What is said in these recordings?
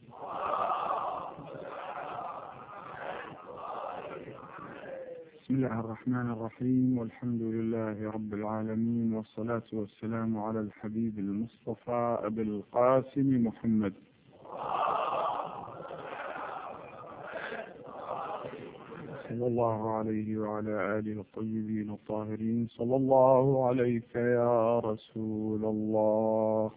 بسم الله الرحمن الرحيم، والحمد لله رب العالمين، والصلاة والسلام على الحبيب المصطفى أبي القاسم محمد صلى الله عليه وعلى آله الطيبين الطاهرين. صلى الله عليك يا رسول الله،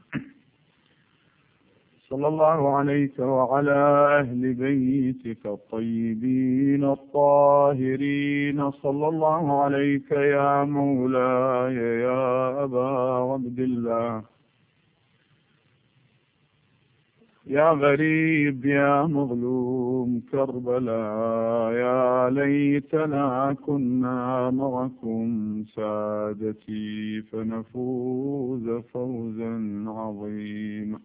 صلى الله عليك وعلى أهل بيتك الطيبين الطاهرين. صلى الله عليك يا مولاي يا أبا عبد الله، يا غريب يا مظلوم كربلاء، يا ليتنا كنا معكم سادتي فنفوز فوزا عظيما.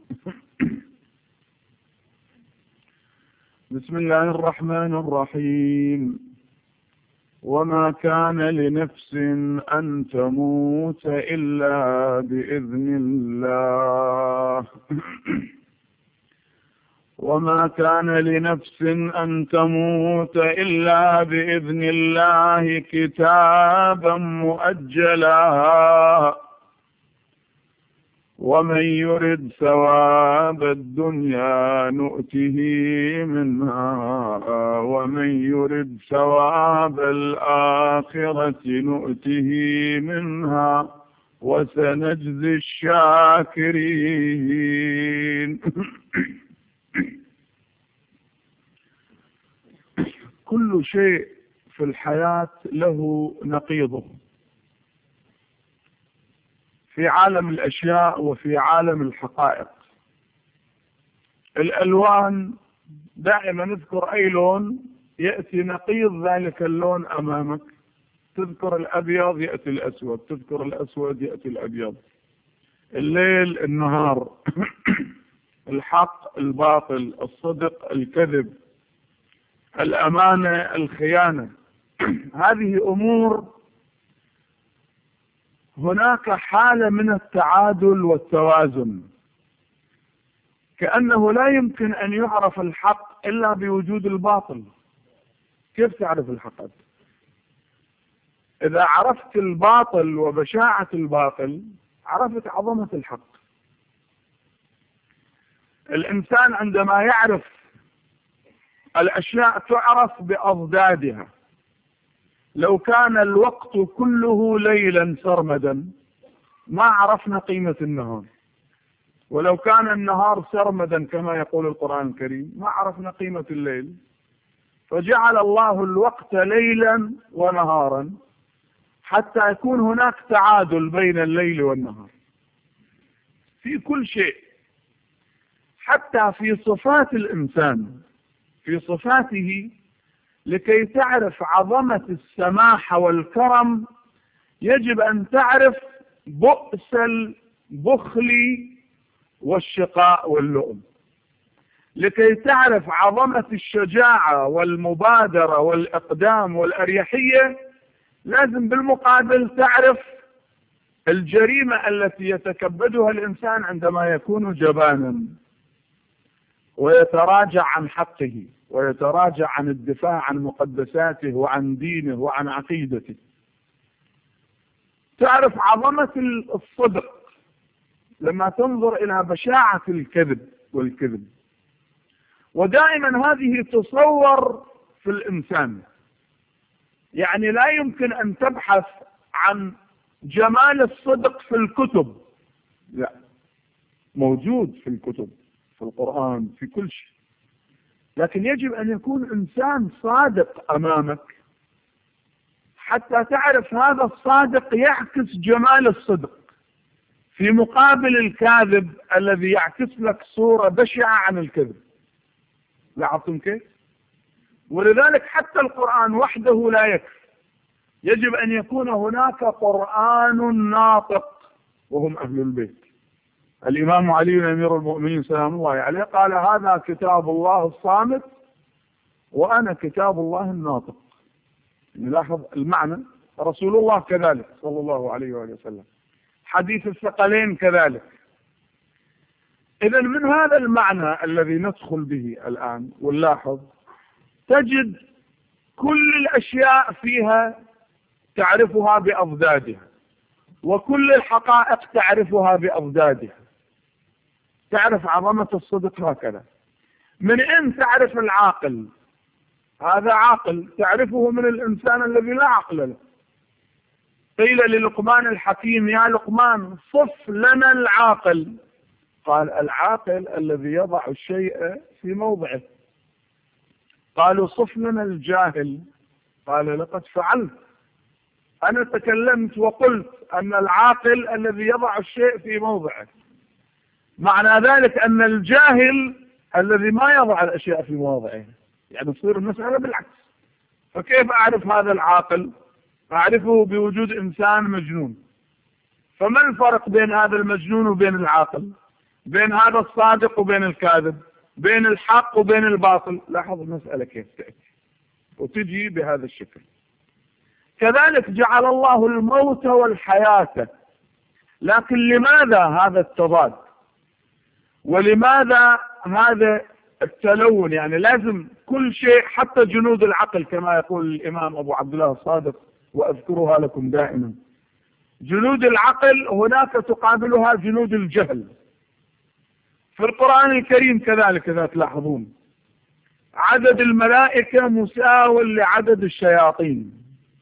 بسم الله الرحمن الرحيم. وما كان لنفس أن تموت إلا بإذن الله وما كان لنفس أن تموت إلا بإذن الله كتابا مؤجلا، ومن يرد ثواب الدنيا نؤته منها، ومن يرد ثواب الآخرة نؤته منها، وسنجزي الشاكرين. كل شيء في الحياة له نقيضه، في عالم الأشياء وفي عالم الحقائق. الألوان دائما نذكر أي لون يأتي نقيض ذلك اللون أمامك، تذكر الأبيض يأتي الأسود، تذكر الأسود يأتي الأبيض، الليل النهار، الحق الباطل، الصدق الكذب، الأمانة الخيانة. هذه أمور هناك حالة من التعادل والتوازن، كأنه لا يمكن أن يعرف الحق إلا بوجود الباطل. كيف تعرف الحق؟ إذا عرفت الباطل وبشاعة الباطل عرفت عظمة الحق. الإنسان عندما يعرف الأشياء تعرف بأضدادها. لو كان الوقت كله ليلا سرمدا ما عرفنا قيمة النهار، ولو كان النهار سرمدا كما يقول القرآن الكريم ما عرفنا قيمة الليل. فجعل الله الوقت ليلا ونهارا حتى يكون هناك تعادل بين الليل والنهار في كل شيء، حتى في صفات الإنسان، في صفاته. لكي تعرف عظمة السماحة والكرم يجب أن تعرف بؤس البخل والشقاء واللؤم. لكي تعرف عظمة الشجاعة والمبادرة والإقدام والأريحية لازم بالمقابل تعرف الجريمة التي يتكبدها الإنسان عندما يكون جبانا ويتراجع عن حقه ويتراجع عن الدفاع عن مقدساته وعن دينه وعن عقيدته. تعرف عظمة الصدق لما تنظر إلى بشاعة الكذب والكذب. ودائما هذه تصور في الإنسان، يعني لا يمكن أن تبحث عن جمال الصدق في الكتب، لا، موجود في الكتب، في القرآن، في كل شيء، لكن يجب أن يكون إنسان صادق أمامك حتى تعرف هذا الصادق يعكس جمال الصدق في مقابل الكاذب الذي يعكس لك صورة بشعة عن الكذب. لاحظتم كيف؟ ولذلك حتى القرآن وحده لا يكفي، يجب أن يكون هناك قرآن ناطق وهم أهل البيت. الإمام علي أمير المؤمنين سلام الله عليه قال: هذا كتاب الله الصامت وأنا كتاب الله الناطق. نلاحظ المعنى. رسول الله كذلك صلى الله عليه وآله وسلم، حديث الثقلين كذلك. إذن من هذا المعنى الذي ندخل به الآن ونلاحظ، تجد كل الأشياء فيها تعرفها بأضدادها، وكل الحقائق تعرفها بأضدادها. تعرف عظمة الصدق هكذا. من أين تعرف العاقل؟ هذا عاقل، تعرفه من الإنسان الذي لا عقل له. قيل للقمان الحكيم: يا لقمان صف لنا العاقل. قال: العاقل الذي يضع الشيء في موضعه. قالوا: صف لنا الجاهل. قال: لقد فعلت، أنا تكلمت وقلت أن العاقل الذي يضع الشيء في موضعه. معنى ذلك أن الجاهل الذي ما يضع الأشياء في مواضعها، يعني تصير المسألة بالعكس. فكيف أعرف هذا العاقل؟ أعرفه بوجود إنسان مجنون. فما الفرق بين هذا المجنون وبين العاقل؟ بين هذا الصادق وبين الكاذب؟ بين الحق وبين الباطل؟ لاحظ المسألة كيف تأتي وتجي بهذا الشكل. كذلك جعل الله الموت والحياة. لكن لماذا هذا التضاد؟ ولماذا هذا التلون؟ يعني لازم كل شيء، حتى جنود العقل كما يقول الإمام أبو عبد الله الصادق، وأذكرها لكم دائما، جنود العقل هناك تقابلها جنود الجهل. في القرآن الكريم كذلك إذا تلاحظون عدد الملائكة مساو لعدد الشياطين.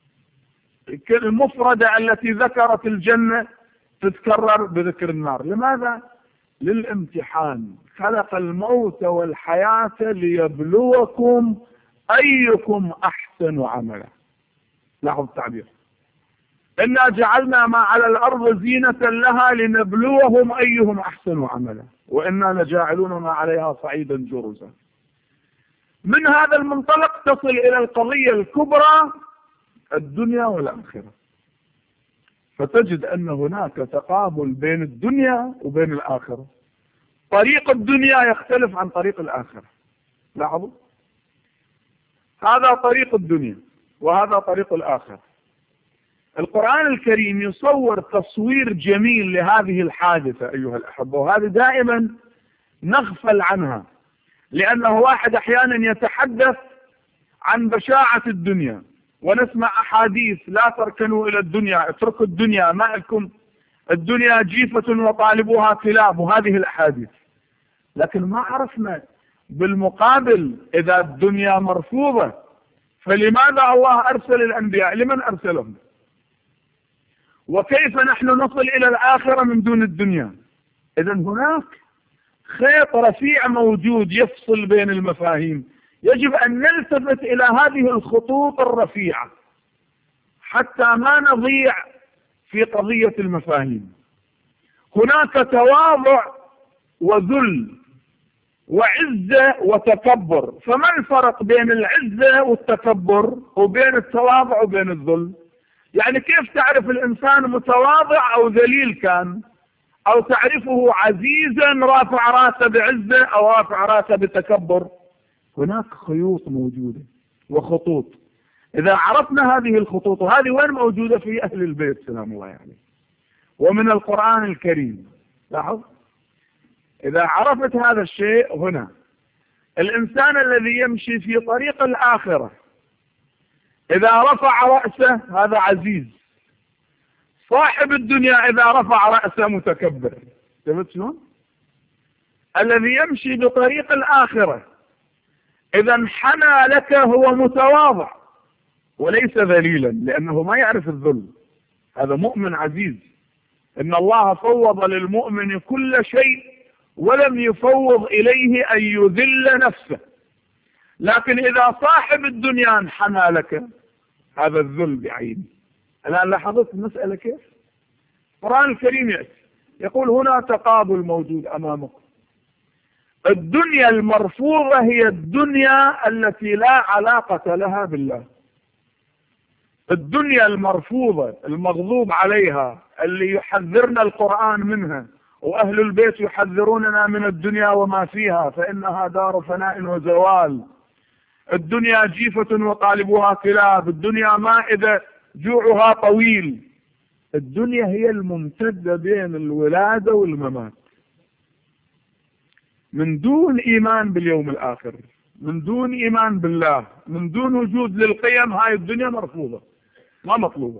المفردة التي ذكرت الجنة تتكرر بذكر النار. لماذا؟ للامتحان. خلق الموت والحياة ليبلوكم أيكم أحسن عملا. لاحظ التعبير: إنا جعلنا ما على الأرض زينة لها لنبلوهم أيهم أحسن عملا وإنا لجاعلون ما عليها صعيدا جرزا. من هذا المنطلق تصل إلى القضية الكبرى، الدنيا والآخرة. فتجد أن هناك تقابل بين الدنيا وبين الآخرة. طريق الدنيا يختلف عن طريق الآخرة. لاحظوا، هذا طريق الدنيا وهذا طريق الآخرة. القرآن الكريم يصور تصوير جميل لهذه الحادثة أيها الأحبة، وهذه دائما نغفل عنها، لأنه واحد أحيانا يتحدث عن بشاعة الدنيا ونسمع أحاديث: لا تركنوا إلى الدنيا، اتركوا الدنيا، ما لكم، الدنيا جيفة وطالبها كلاب، وهذه الأحاديث. لكن ما عرفنا بالمقابل إذا الدنيا مرفوضة فلماذا الله أرسل الأنبياء؟ لمن أرسلهم؟ وكيف نحن نصل إلى الآخرة من دون الدنيا؟ إذن هناك خيط رفيع موجود يفصل بين المفاهيم. يجب أن نلتفت إلى هذه الخطوط الرفيعة حتى ما نضيع في قضية المفاهيم. هناك تواضع وذل وعزة وتكبر. فما الفرق بين العزة والتكبر وبين التواضع وبين الذل؟ يعني كيف تعرف الإنسان متواضع أو ذليل كان، أو تعرفه عزيزا رافع راسه بعزة أو رافع راسه بتكبر؟ هناك خيوط موجودة وخطوط. إذا عرفنا هذه الخطوط، وهذه وين موجودة؟ في أهل البيت سلام الله عليه ومن القرآن الكريم. لاحظ، إذا عرفت هذا الشيء هنا، الإنسان الذي يمشي في طريق الآخرة إذا رفع رأسه هذا عزيز. صاحب الدنيا إذا رفع رأسه متكبر. شفت شلون؟ الذي يمشي بطريق الآخرة إذا انحنى لك هو متواضع وليس ذليلا، لأنه ما يعرف الذل. هذا مؤمن عزيز. إن الله فوض للمؤمن كل شيء ولم يفوض إليه أن يذل نفسه. لكن إذا صاحب الدنيا انحنى لك هذا الذل بعينه. الآن لاحظت المسألة كيف؟ القرآن الكريم يأتي يقول هنا تقابل موجود أمامكم. الدنيا المرفوضة هي الدنيا التي لا علاقة لها بالله. الدنيا المرفوضة المغضوب عليها اللي يحذرنا القرآن منها، وأهل البيت يحذروننا من الدنيا وما فيها، فإنها دار فناء وزوال. الدنيا جيفة وطالبها كلاب، الدنيا مائدة جوعها طويل. الدنيا هي الممتدة بين الولادة والممات. من دون إيمان باليوم الآخر، من دون إيمان بالله، من دون وجود للقيم، هاي الدنيا مرفوضة ما مطلوبة.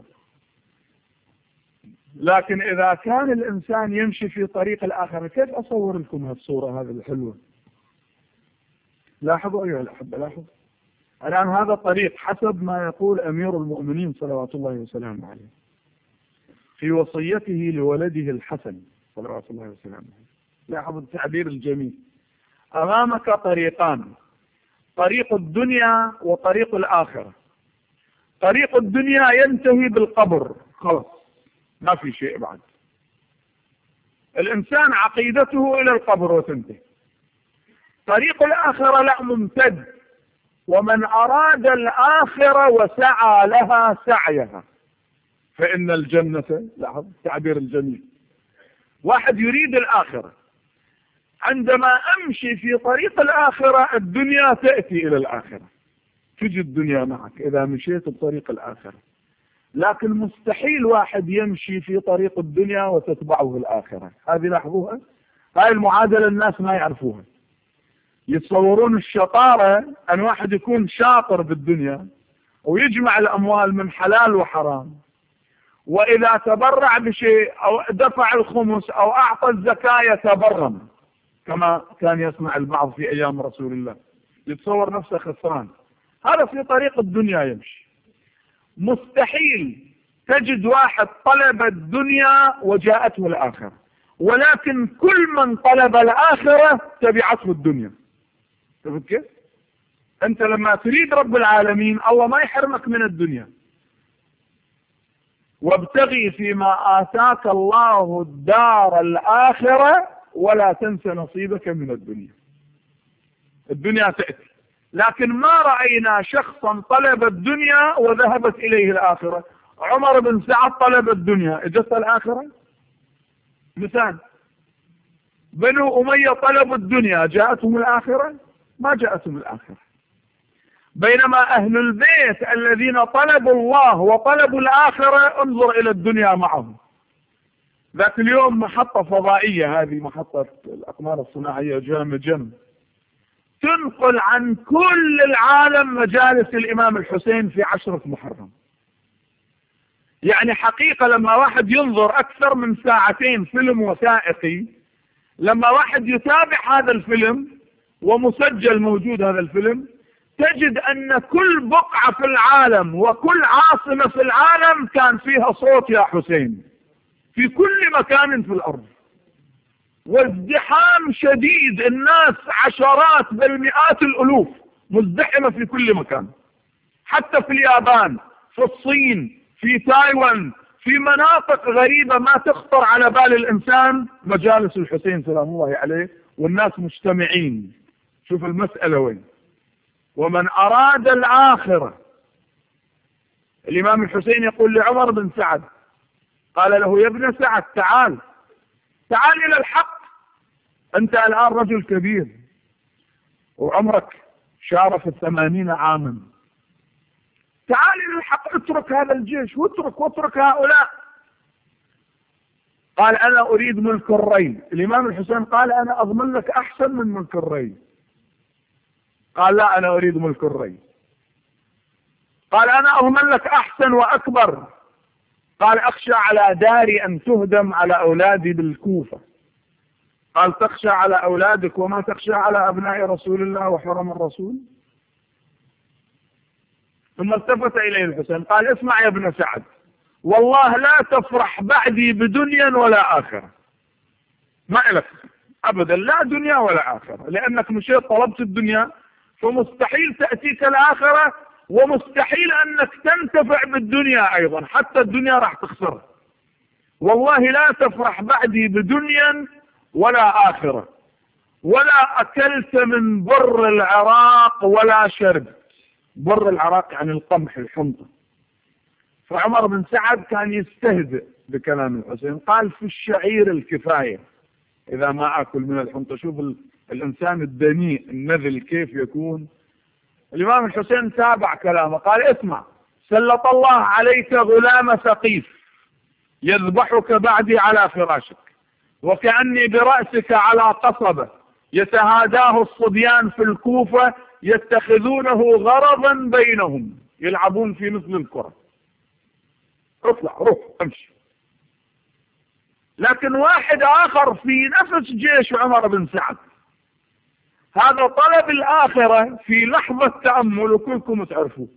لكن إذا كان الإنسان يمشي في طريق الآخرة، كيف أصور لكم هالصورة هذه الحلوة؟ لاحظوا أيها الأحبة، لاحظوا الآن هذا الطريق حسب ما يقول أمير المؤمنين صلوات الله وسلامه عليه في وصيته لولده الحسن صلوات الله وسلامه عليه. لاحظوا التعبير الجميل: أمامك طريقان، طريق الدنيا وطريق الآخرة. طريق الدنيا ينتهي بالقبر، خلاص ما في شيء بعد، الإنسان عقيدته إلى القبر وتنتهي. طريق الآخرة لا، ممتد: ومن أراد الآخرة وسعى لها سعيها فإن الجنة. لاحظ التعبير الجميل، واحد يريد الآخرة، عندما أمشي في طريق الآخرة الدنيا تأتي إلى الآخرة، تجي الدنيا معك إذا مشيت بطريق الآخرة. لكن مستحيل واحد يمشي في طريق الدنيا وتتبعه الآخرة. هذه لاحظوها، هاي المعادلة الناس ما يعرفوها. يتصورون الشطارة أن واحد يكون شاطر بالدنيا ويجمع الأموال من حلال وحرام، وإذا تبرع بشيء أو دفع الخمس أو أعطى الزكاة يتبرم كما كان يصنع البعض في أيام رسول الله، يتصور نفسه خسران. هذا في طريق الدنيا يمشي. مستحيل تجد واحد طلب الدنيا وجاءته الآخرة، ولكن كل من طلب الآخرة تبعته الدنيا. شوف كيف؟ أنت لما تريد رب العالمين الله ما يحرمك من الدنيا. وابتغي فيما آتاك الله الدار الآخرة ولا تنس نصيبك من الدنيا. الدنيا تأتي، لكن ما رأينا شخصا طلب الدنيا وذهبت إليه الآخرة. عمر بن سعد طلب الدنيا، اجت الآخرة؟ مثال. بنو أمية طلبوا الدنيا، جاءتهم الآخرة؟ ما جاءتهم الآخرة. بينما أهل البيت الذين طلبوا الله وطلبوا الآخرة انظر إلى الدنيا معهم. ذات اليوم محطة فضائية، هذه محطة الأقمار الصناعية جام تنقل عن كل العالم مجالس الإمام الحسين في 10 محرم. يعني حقيقة لما واحد ينظر أكثر من 2 ساعة فيلم وثائقي، لما واحد يتابع هذا الفيلم ومسجل موجود هذا الفيلم، تجد أن كل بقعة في العالم وكل عاصمة في العالم كان فيها صوت يا حسين في كل مكان في الأرض، وازدحام شديد، الناس عشرات بل مئات الألوف مزدحمة في كل مكان، حتى في اليابان، في الصين، في تايوان، في مناطق غريبة ما تخطر على بال الإنسان، مجالس الحسين سلام الله عليه والناس مجتمعين. شوف المسألة وين. ومن أراد الآخرة، الإمام الحسين يقول لعمر بن سعد، قال له: يا ابن سعد تعال إلى الحق، أنت الآن رجل كبير وعمرك شارف 80 عاما، تعال إلى الحق، اترك هذا الجيش واترك هؤلاء. قال: أنا أريد ملك الري. الإمام الحسين قال: أنا أضمن لك أحسن من ملك الري. قال: لا، أنا أريد ملك الري. قال: أنا أضمن لك أحسن وأكبر. قال: أخشى على داري أن تهدم على أولادي بالكوفة. قال: تخشى على أولادك وما تخشى على أبناء رسول الله وحرم الرسول. ثم التفت إليه الحسين قال: اسمع يا ابن سعد، والله لا تفرح بعدي بدنيا ولا آخرة، ما لك أبدا لا دنيا ولا آخرة، لأنك مشيت طلبت الدنيا فمستحيل تأتيك الآخرة، ومستحيل أنك تنتفع بالدنيا أيضا، حتى الدنيا راح تخسرها. والله لا تفرح بعدي بدنيا ولا آخرة، ولا أكلت من بر العراق ولا شربت. بر العراق عن القمح، الحنطة. فعمر بن سعد كان يستهزئ بكلام الحسين، قال: في الشعير الكفاية إذا ما أكل من الحنطة. شوف الإنسان الدنيء النذل كيف يكون. الإمام الحسين تابع كلامه قال: اسمع، سلط الله عليك غلام ثقيف يذبحك بعدي على فراشك، وكأني برأسك على قصبة يتهاداه الصبيان في الكوفة، يتخذونه غرضا بينهم، يلعبون في مثل الكرة، اطلع روح امشي. لكن واحد آخر في نفس جيش عمر بن سعد، هذا طلب الآخرة في لحظة تأمل، وكلكم تعرفوا،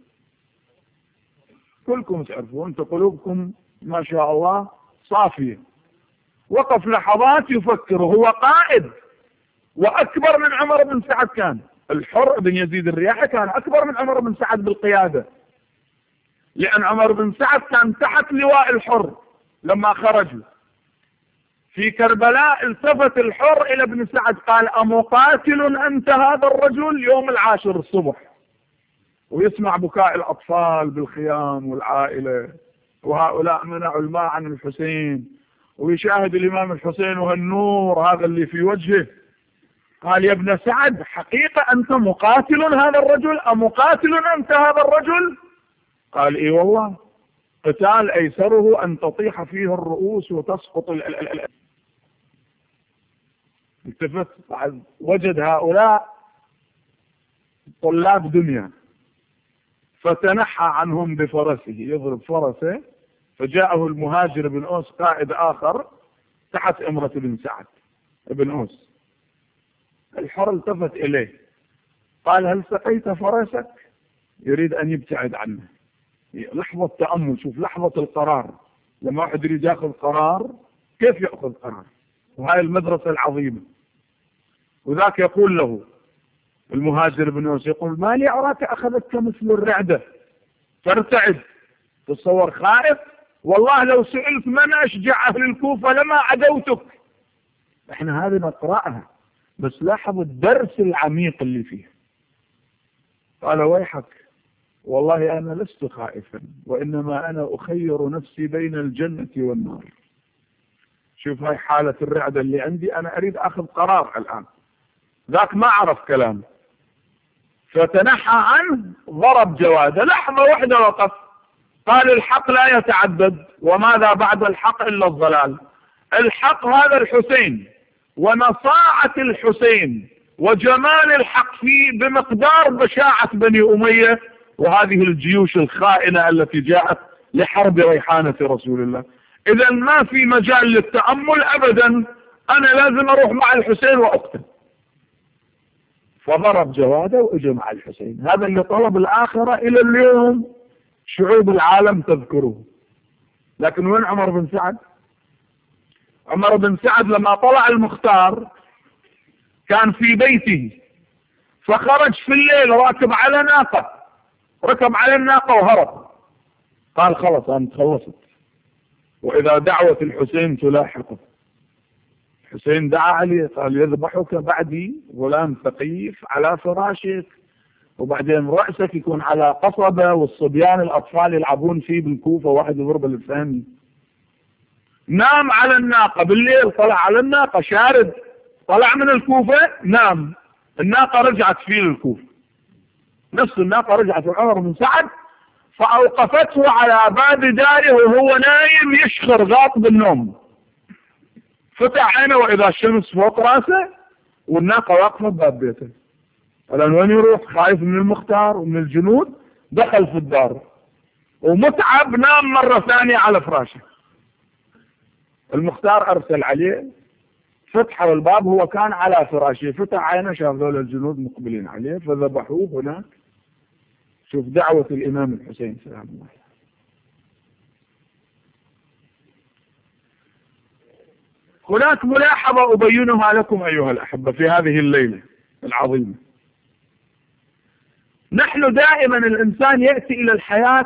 كلكم تعرفوا، أنت قلوبكم ما شاء الله صافية. وقف لحظات يفكر، هو قائد وأكبر من عمر بن سعد، كان الحر بن يزيد الرياحي كان أكبر من عمر بن سعد بالقيادة، لأن عمر بن سعد كان تحت لواء الحر لما خرجوا. في كربلاء التفت الحر إلى ابن سعد قال: أمقاتل أنت هذا الرجل؟ يوم 10 الصبح، ويسمع بكاء الأطفال بالخيام والعائلة، وهؤلاء منعوا الماء عن الحسين، ويشاهد الإمام الحسين وهالنور هذا اللي في وجهه. قال: يا ابن سعد، حقيقة أنت مقاتل هذا الرجل؟ أمقاتل أنت هذا الرجل؟ قال: إي والله، قتال أيسره أن تطيح فيه الرؤوس وتسقط التفت بعد وجد هؤلاء طلاب دنيا، فتنحى عنهم بفرسه يضرب فرسه، فجاءه المهاجر بن أوس قائد آخر تحت إمرة بن سعد بن أوس. الحر التفت إليه قال: هل سقيت فرسك؟ يريد أن يبتعد عنه. لحظة تأمل، شوف لحظة القرار، لما واحد يريد يأخذ قرار كيف يأخذ قرار، وهاي المدرسة العظيمة. وذاك يقول له المهاجر بن أوس، يقول: ما لي أراك أخذتك مثل الرعدة ترتعد، تصور خائف؟ والله لو سئلت من أشجع أهل الكوفة لما عدوتك. احنا هذه نقرأها، بس لاحظ الدرس العميق اللي فيها. قال: ويحك، والله أنا لست خائفا، وإنما أنا أخير نفسي بين الجنة والنار. شوف هاي حالة الرعدة اللي عندي، أنا أريد أخذ قرار الآن. ذاك ما عرف كلامه، فتنحى عنه، ضرب جواده، لحظة واحدة وقف، قال: الحق لا يتعدد، وماذا بعد الحق إلا الضلال. الحق هذا الحسين، ونصاعة الحسين، وجمال الحق فيه بمقدار بشاعة بني أمية وهذه الجيوش الخائنة التي جاءت لحرب ريحانة رسول الله. إذا ما في مجال للتأمل أبدا، أنا لازم أروح مع الحسين وأقتل. فضرب جواده وإجى مع الحسين. هذا اللي طلب الآخرة إلى اليوم شعوب العالم تذكره. لكن وين عمر بن سعد؟ عمر بن سعد لما طلع المختار كان في بيته، فخرج في الليل راكب على ناقة، ركب على الناقة وهرب. قال: خلص أنا تخلصت، وإذا دعوة الحسين تلاحقه. الحسين دعا عليه قال: يذبحك بعدي غلام ثقيف على فراشك، وبعدين رأسك يكون على قصبة، والصبيان الأطفال يلعبون فيه بالكوفة، واحد يضرب الثاني. نام على الناقة بالليل، طلع على الناقة شارد، طلع من الكوفة نام، الناقة رجعت فيه للكوفة، نفس الناقة رجعت عمر بن سعد، فأوقفته على باب داره وهو نايم يشخر غاط بالنوم. فتح عينه وإذا الشمس فوق راسه والناقة واقفة بباب بيته. الآن وين يروح؟ خايف من المختار ومن الجنود. دخل في الدار ومتعب، نام مرة ثانية على فراشه. المختار أرسل عليه، فتحوا الباب، هو كان على فراشه، فتح عينه شاف ذول الجنود مقبلين عليه، فذبحوه هناك. شوف دعوة الإمام الحسين سلام الله. هناك ملاحظة أبينها لكم أيها الأحبة في هذه الليلة العظيمة. نحن دائما الإنسان يأتي إلى الحياة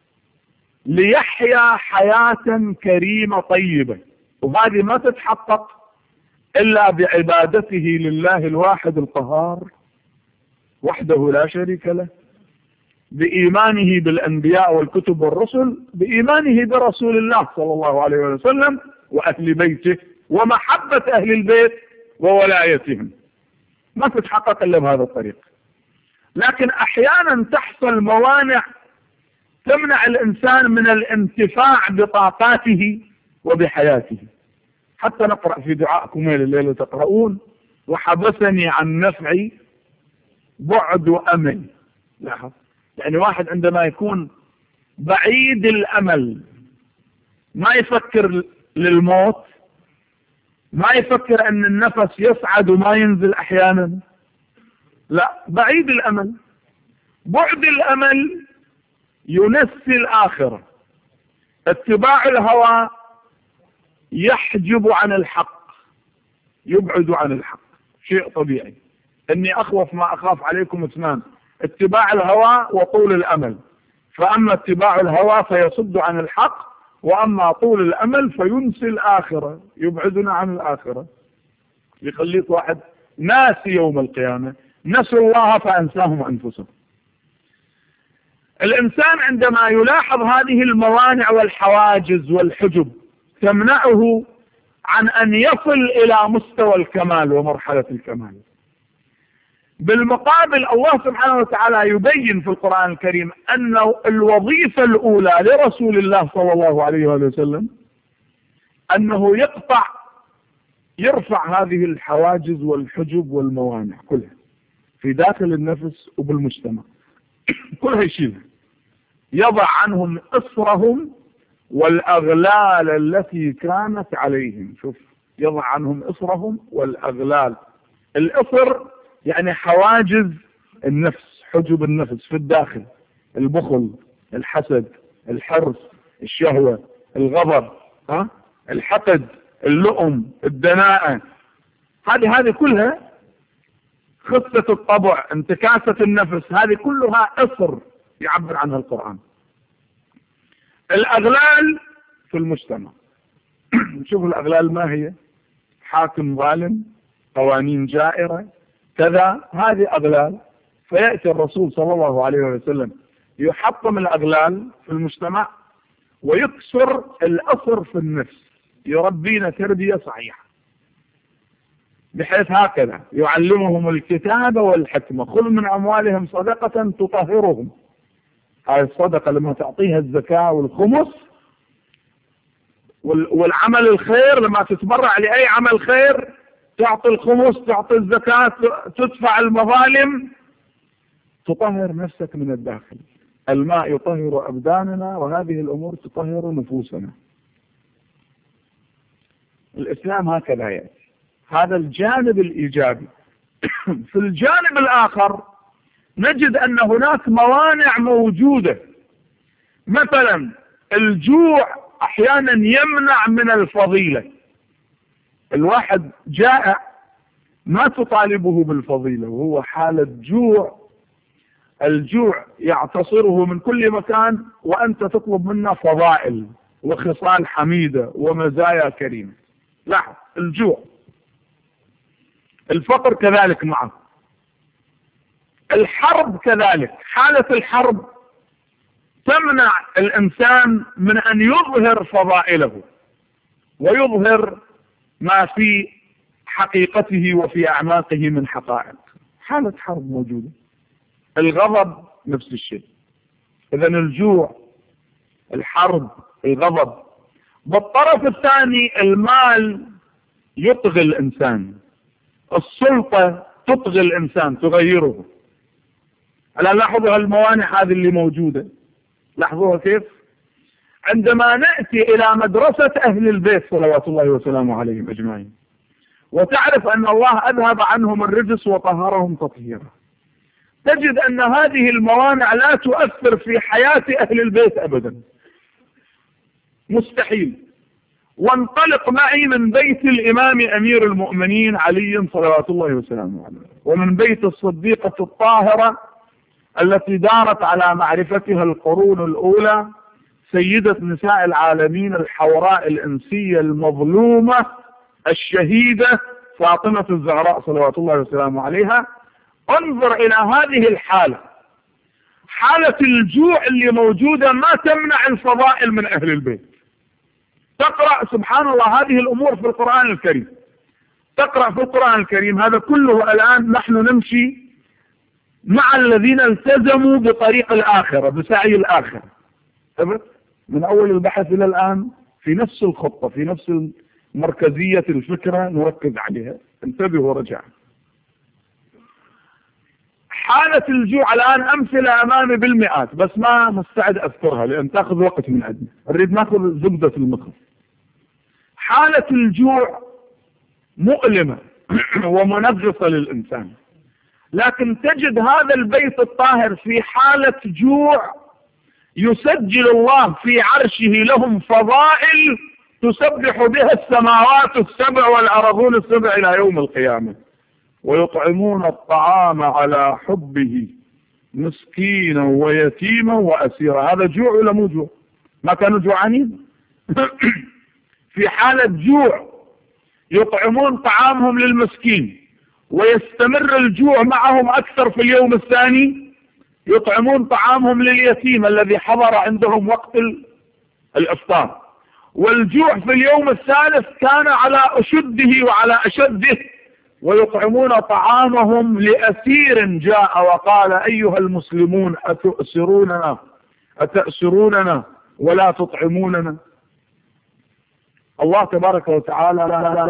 ليحيا حياة كريمة طيبة، وهذه ما تتحقق إلا بعبادته لله الواحد القهار وحده لا شريك له، بإيمانه بالأنبياء والكتب والرسل، بإيمانه برسول الله صلى الله عليه وسلم وأهل بيته، ومحبة أهل البيت وولايتهم. ما تتحقق إلا بهذا الطريق. لكن أحيانا تحصل موانع تمنع الإنسان من الانتفاع بطاقاته وبحياته. حتى نقرأ في دعائكم الليلة تقرؤون: وحبسني عن نفعي بعد أمل. لاحظ، يعني واحد عندما يكون بعيد الأمل ما يفكر للموت، ما يفكر أن النفس يصعد وما ينزل أحيانا، لا، بعيد الأمل. بعد الأمل ينسي الآخرة. اتباع الهوى يحجب عن الحق، يبعد عن الحق، شيء طبيعي. إني أخوف ما أخاف عليكم اثنان: اتباع الهوى وطول الأمل. فأما اتباع الهوى فيصد عن الحق، وأما طول الأمل فينسي الآخرة، يبعدنا عن الآخرة، يخليك واحد ناسي يوم القيامة. نسوا الله فأنساهم أنفسهم. الإنسان عندما يلاحظ هذه الموانع والحواجز والحجب تمنعه عن أن يصل إلى مستوى الكمال ومرحلة الكمال. بالمقابل الله سبحانه وتعالى يبين في القرآن الكريم أن الوظيفة الأولى لرسول الله صلى الله عليه وسلم أنه يرفع هذه الحواجز والحجب والموانع كلها في داخل النفس وبالمجتمع، كلها يشيلها، يضع عنهم إصرهم والأغلال التي كانت عليهم. شوف، يضع عنهم إصرهم والأغلال. الإصر يعني حواجز النفس، حجب النفس في الداخل: البخل، الحسد، الحرص، الشهوة، الغضب، الحقد، اللؤم، الدناءة. هذه كلها خصة الطبع، انتكاسة النفس، هذه كلها إصر يعبر عنها القرآن. الأغلال في المجتمع شوف الأغلال ما هي: حاكم ظالم، قوانين جائرة، كذا، هذه أغلال. فيأتي الرسول صلى الله عليه وسلم يحطم الأغلال في المجتمع ويكسر الأصر في النفس، يربينا تربية صحيحة، بحيث هكذا يعلمهم الكتاب والحكمة: خذ من أموالهم صدقة تطهرهم. هذه الصدقة لما تعطيها الزكاة والخمس والعمل الخير، لما تتبرع لأي عمل خير تعطي الخمس، تعطي الزكاة، تدفع المظالم، تطهر نفسك من الداخل. الماء يطهر أبداننا، وهذه الأمور تطهر نفوسنا. الإسلام هكذا يأتي، هذا الجانب الإيجابي. في الجانب الآخر نجد أن هناك موانع موجودة. مثلا الجوع أحيانا يمنع من الفضيلة. الواحد جائع ما تطالبه بالفضيلة وهو حالة جوع، الجوع يعتصره من كل مكان، وأنت تطلب منه فضائل وخصال حميدة ومزايا كريمة. لاحظ الجوع. الفقر كذلك معه. الحرب كذلك، حالة الحرب تمنع الإنسان من أن يظهر فضائله ويظهر ما في حقيقته وفي أعماقه من حقائق. حالة حرب موجودة. الغضب نفس الشيء. إذن الجوع، الحرب، الغضب. بالطرف الثاني المال يطغي الإنسان، السلطة تطغي الإنسان، تغيره. ألا لاحظوا الموانع هذه اللي موجودة؟ لاحظوها كيف؟ عندما نأتي إلى مدرسة أهل البيت صلوات الله وسلامه عليهم أجمعين، وتعرف أن الله أذهب عنهم الرجس وطهرهم تطهيرا، تجد أن هذه الموانع لا تؤثر في حياة أهل البيت أبدا، مستحيل. وانطلق معي من بيت الإمام أمير المؤمنين علي صلوات الله وسلامه عليه، ومن بيت الصديقة الطاهرة التي دارت على معرفتها القرون الأولى، سيدة نساء العالمين الحوراء الإنسية المظلومة الشهيدة فاطمة الزهراء صلوات الله وسلامه عليها. انظر إلى هذه الحالة، حالة الجوع اللي موجودة ما تمنع الفضائل من أهل البيت. تقرأ سبحان الله هذه الأمور في القرآن الكريم، تقرأ في القرآن الكريم هذا كله. الآن نحن نمشي مع الذين التزموا بطريق الآخرة، بسعي الآخرة، من أول البحث إلى الآن في نفس الخطة، في نفس مركزية الفكرة نركز عليها. انتبهوا ورجع حالة الجوع الآن أمثلة أمامي بالمئات، بس ما مستعد أذكرها لأن تأخذ وقت من عندنا، نريد نأخذ زبدة المخ. حالة الجوع مؤلمة ومنغصة للإنسان، لكن تجد هذا البيت الطاهر في حالة جوع يسجل الله في عرشه لهم فضائل تسبح بها السماوات السبع والأرضون السبع إلى يوم القيامة. ويطعمون الطعام على حبه مسكينا ويتيما وأسيرا. هذا جوع ولا مو جوع؟ ما كانوا جوعانين؟ في حالة جوع يطعمون طعامهم للمسكين، ويستمر الجوع معهم أكثر في اليوم الثاني، يطعمون طعامهم لليتيم الذي حضر عندهم وقت الإفطار. والجوع في اليوم الثالث كان على أشده وعلى أشده، ويطعمون طعامهم لأسير جاء وقال أيها المسلمون أتأسروننا ولا تطعموننا. الله تبارك وتعالى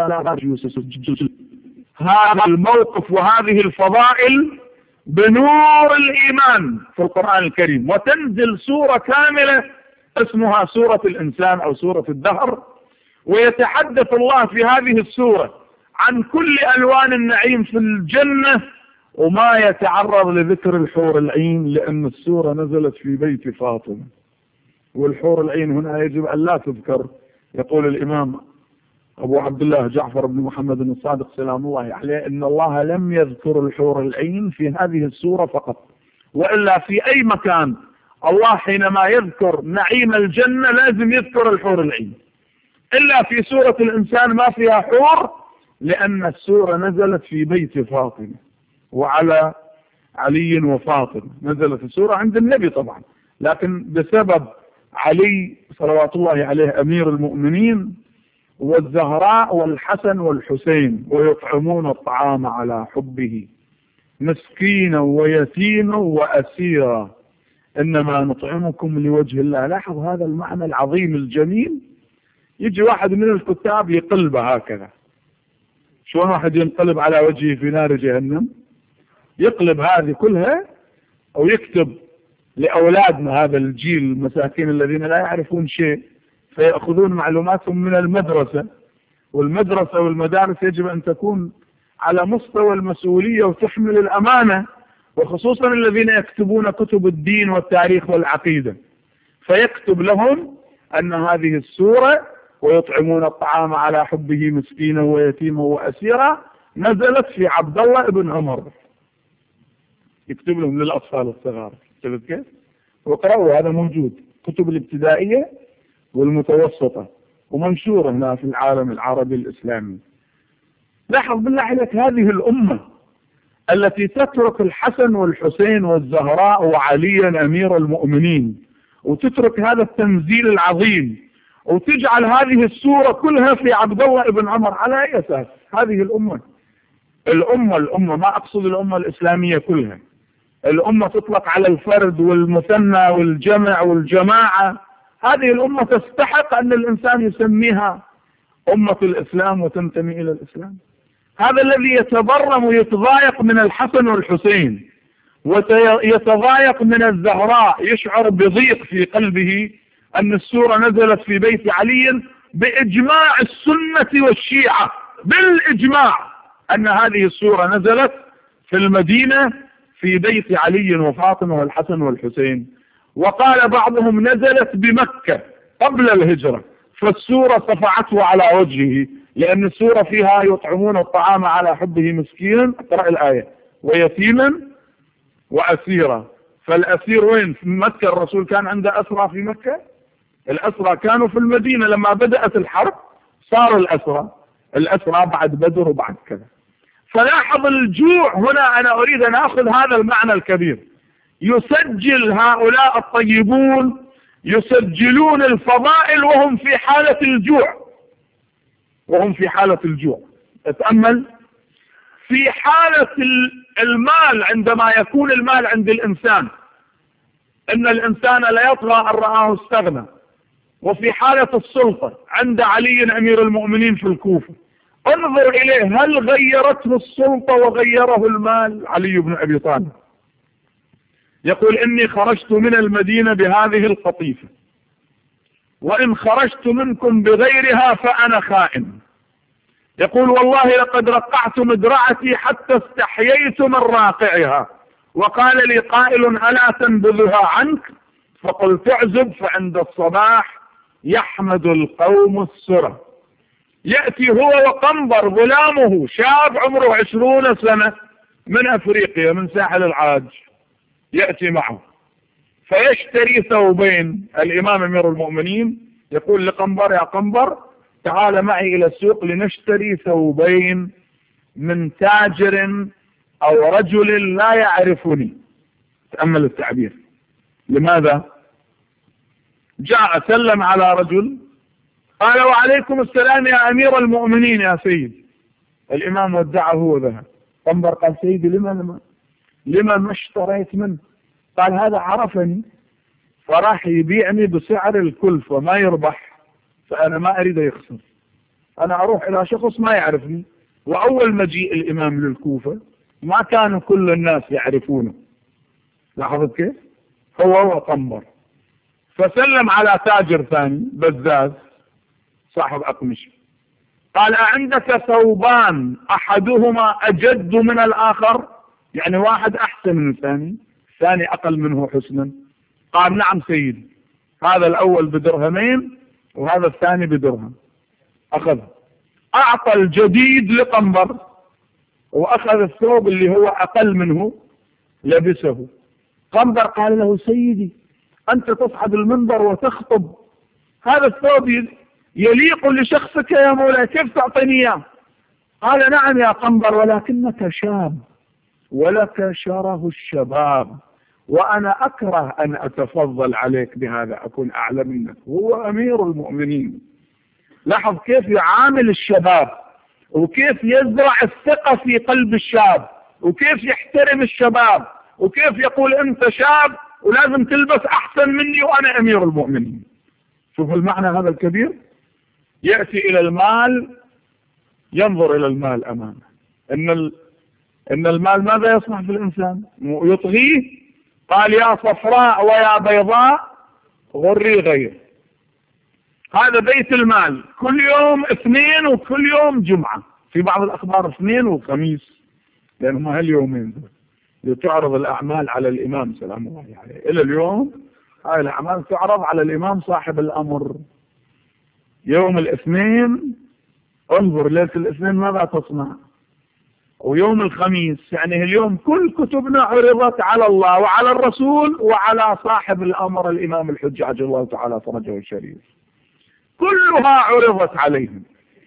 هذا الموقف وهذه الفضائل بنور الإيمان في القرآن الكريم، وتنزل سورة كاملة اسمها سورة الإنسان أو سورة الدهر، ويتحدث الله في هذه السورة عن كل ألوان النعيم في الجنة، وما يتعرض لذكر الحور العين لأن السورة نزلت في بيت فاطمة، والحور العين هنا يجب أن لا تذكر. يقول الإمام أبو عبد الله جعفر بن محمد الصادق سلام الله عليه إن الله لم يذكر الحور العين في هذه السورة فقط، وإلا في أي مكان الله حينما يذكر نعيم الجنة لازم يذكر الحور العين، إلا في سورة الإنسان ما فيها حور لأن السورة نزلت في بيت فاطمة وعلى علي وفاطمة. نزلت السورة عند النبي طبعا، لكن بسبب علي صلوات الله عليه أمير المؤمنين والزهراء والحسن والحسين. ويطعمون الطعام على حبه مسكينا ويتيما وأسيرا إنما نطعمكم لوجه الله. لاحظ هذا المعنى العظيم الجميل. يجي واحد من الكتاب يقلب هكذا، شلون واحد ينقلب على وجهه في نار جهنم؟ يقلب هذه كلها أو يكتب لأولادنا هذا الجيل المساكين الذين لا يعرفون شيء، فيأخذون معلوماتهم من المدرسة، والمدرسة والمدارس يجب أن تكون على مستوى المسؤولية وتحمل الأمانة، وخصوصا الذين يكتبون كتب الدين والتاريخ والعقيدة، فيكتب لهم أن هذه السورة ويطعمون الطعام على حبه مسكينا ويتيما وأسيرا نزلت في عبد الله بن عمر. يكتب لهم للأطفال الصغار. شفت كيف؟ وقرأوا، هذا موجود كتب الابتدائية والمتوسطة ومنشورة هنا في العالم العربي الإسلامي. لاحظ بالله عليك هذه الأمة التي تترك الحسن والحسين والزهراء وعليا أمير المؤمنين، وتترك هذا التنزيل العظيم، وتجعل هذه السورة كلها في عبد الله بن عمر. على أي أساس؟ هذه الأمة ما أقصد الأمة الإسلامية كلها، الأمة تطلق على الفرد والمثنى والجمع والجماعة. هذه الأمة تستحق أن الإنسان يسميها أمة الإسلام وتنتمي إلى الإسلام. هذا الذي يتبرم ويتضايق من الحسن والحسين ويتضايق من الزهراء، يشعر بضيق في قلبه أن السورة نزلت في بيت علي بإجماع السنة والشيعة، بالإجماع أن هذه السورة نزلت في المدينة في بيت علي وفاطمة والحسن والحسين. وقال بعضهم نزلت بمكة قبل الهجرة، فالسورة صفعته على وجهه، لأن السورة فيها يطعمون الطعام على حبه مسكينا، اقرأ الآية، ويتيما وأسيرا. فالأسير وين؟ في مكة. الرسول كان عنده أسرى في مكة؟ الأسرى كانوا في المدينة. لما بدأت الحرب صار الأسرى بعد بدر وبعد كذا. فلاحظ الجوع هنا. أنا أريد أن أخذ هذا المعنى الكبير. يسجل هؤلاء الطيبون يسجلون الفضائل وهم في حالة الجوع. اتأمل في حالة المال، عندما يكون المال عند الإنسان إن الإنسان لا يطغى أن رآه استغنى. وفي حالة السلطة عند علي أمير المؤمنين في الكوفة، انظر إليه، هل غيرته السلطة وغيره المال؟ علي بن أبي طالب يقول إني خرجت من المدينة بهذه القطيفة، وإن خرجت منكم بغيرها فأنا خائن. يقول والله لقد رقعت مدرعتي حتى استحييت من راقعها، وقال لي قائل ألا تنبذها عنك؟ فقلت اعزب، فعند الصباح يحمد القوم السرى. يأتي هو وقنبر غلامه شاب عمره 20 سنة من أفريقيا من ساحل العاج، يأتي معه فيشتري ثوبين. الإمام أمير المؤمنين يقول لقنبر يا قنبر تعال معي إلى السوق لنشتري ثوبين من تاجر أو رجل لا يعرفني. تأمل التعبير. لماذا؟ جاء سلم على رجل قال وعليكم السلام يا أمير المؤمنين يا سيد. الإمام ودعه وذهب. قنبر قال سيدي لما ما اشتريت منه؟ قال هذا عرفني فراح يبيعني بسعر الكلفة وما يربح، فأنا ما أريد يخسر، أنا أروح إلى شخص ما يعرفني. وأول مجيء الإمام للكوفة ما كانوا كل الناس يعرفونه، لاحظت كيف؟ هو وقنبر. فسلم على تاجر ثاني بزاز صاحب أقمشة، قال أعندك ثوبان أحدهما أجد من الآخر؟ يعني واحد أحسن من الثاني، الثاني أقل منه حسنا. قال نعم سيدي، هذا الأول بدرهمين وهذا الثاني بدرهم. أخذ، أعطى الجديد لقنبر وأخذ الثوب اللي هو أقل منه لبسه. قنبر قال له سيدي أنت تصعد المنبر وتخطب، هذا الثوب يليق لشخصك يا مولاي، كيف تعطيني إياه؟ قال نعم يا قنبر ولكنك شاب ولك شره الشباب، وأنا أكره أن أتفضل عليك بهذا، أكون أعلى منك. هو أمير المؤمنين، لاحظ كيف يعامل الشباب وكيف يزرع الثقة في قلب الشاب وكيف يحترم الشباب وكيف يقول أنت شاب ولازم تلبس أحسن مني وأنا أمير المؤمنين. شوف المعنى هذا الكبير. يأتي إلى المال، ينظر إلى المال أمامه، إن المال ماذا يصنع في الإنسان؟ يطغيه. قال يا صفراء ويا بيضاء غري غير. هذا بيت المال، كل يوم اثنين وكل يوم جمعة، في بعض الأخبار اثنين وخميس، لأنهم هاليومين دول تعرض الأعمال على الإمام سلام الله عليه. إلى اليوم هاي الأعمال تعرض على الإمام صاحب الأمر. يوم الاثنين انظر ليلة الاثنين ماذا تصنع، ويوم الخميس يعني اليوم كل كتبنا عرضت على الله وعلى الرسول وعلى صاحب الأمر الإمام الحجة عجل الله تعالى فرجه الشريف، كلها عرضت عليهم،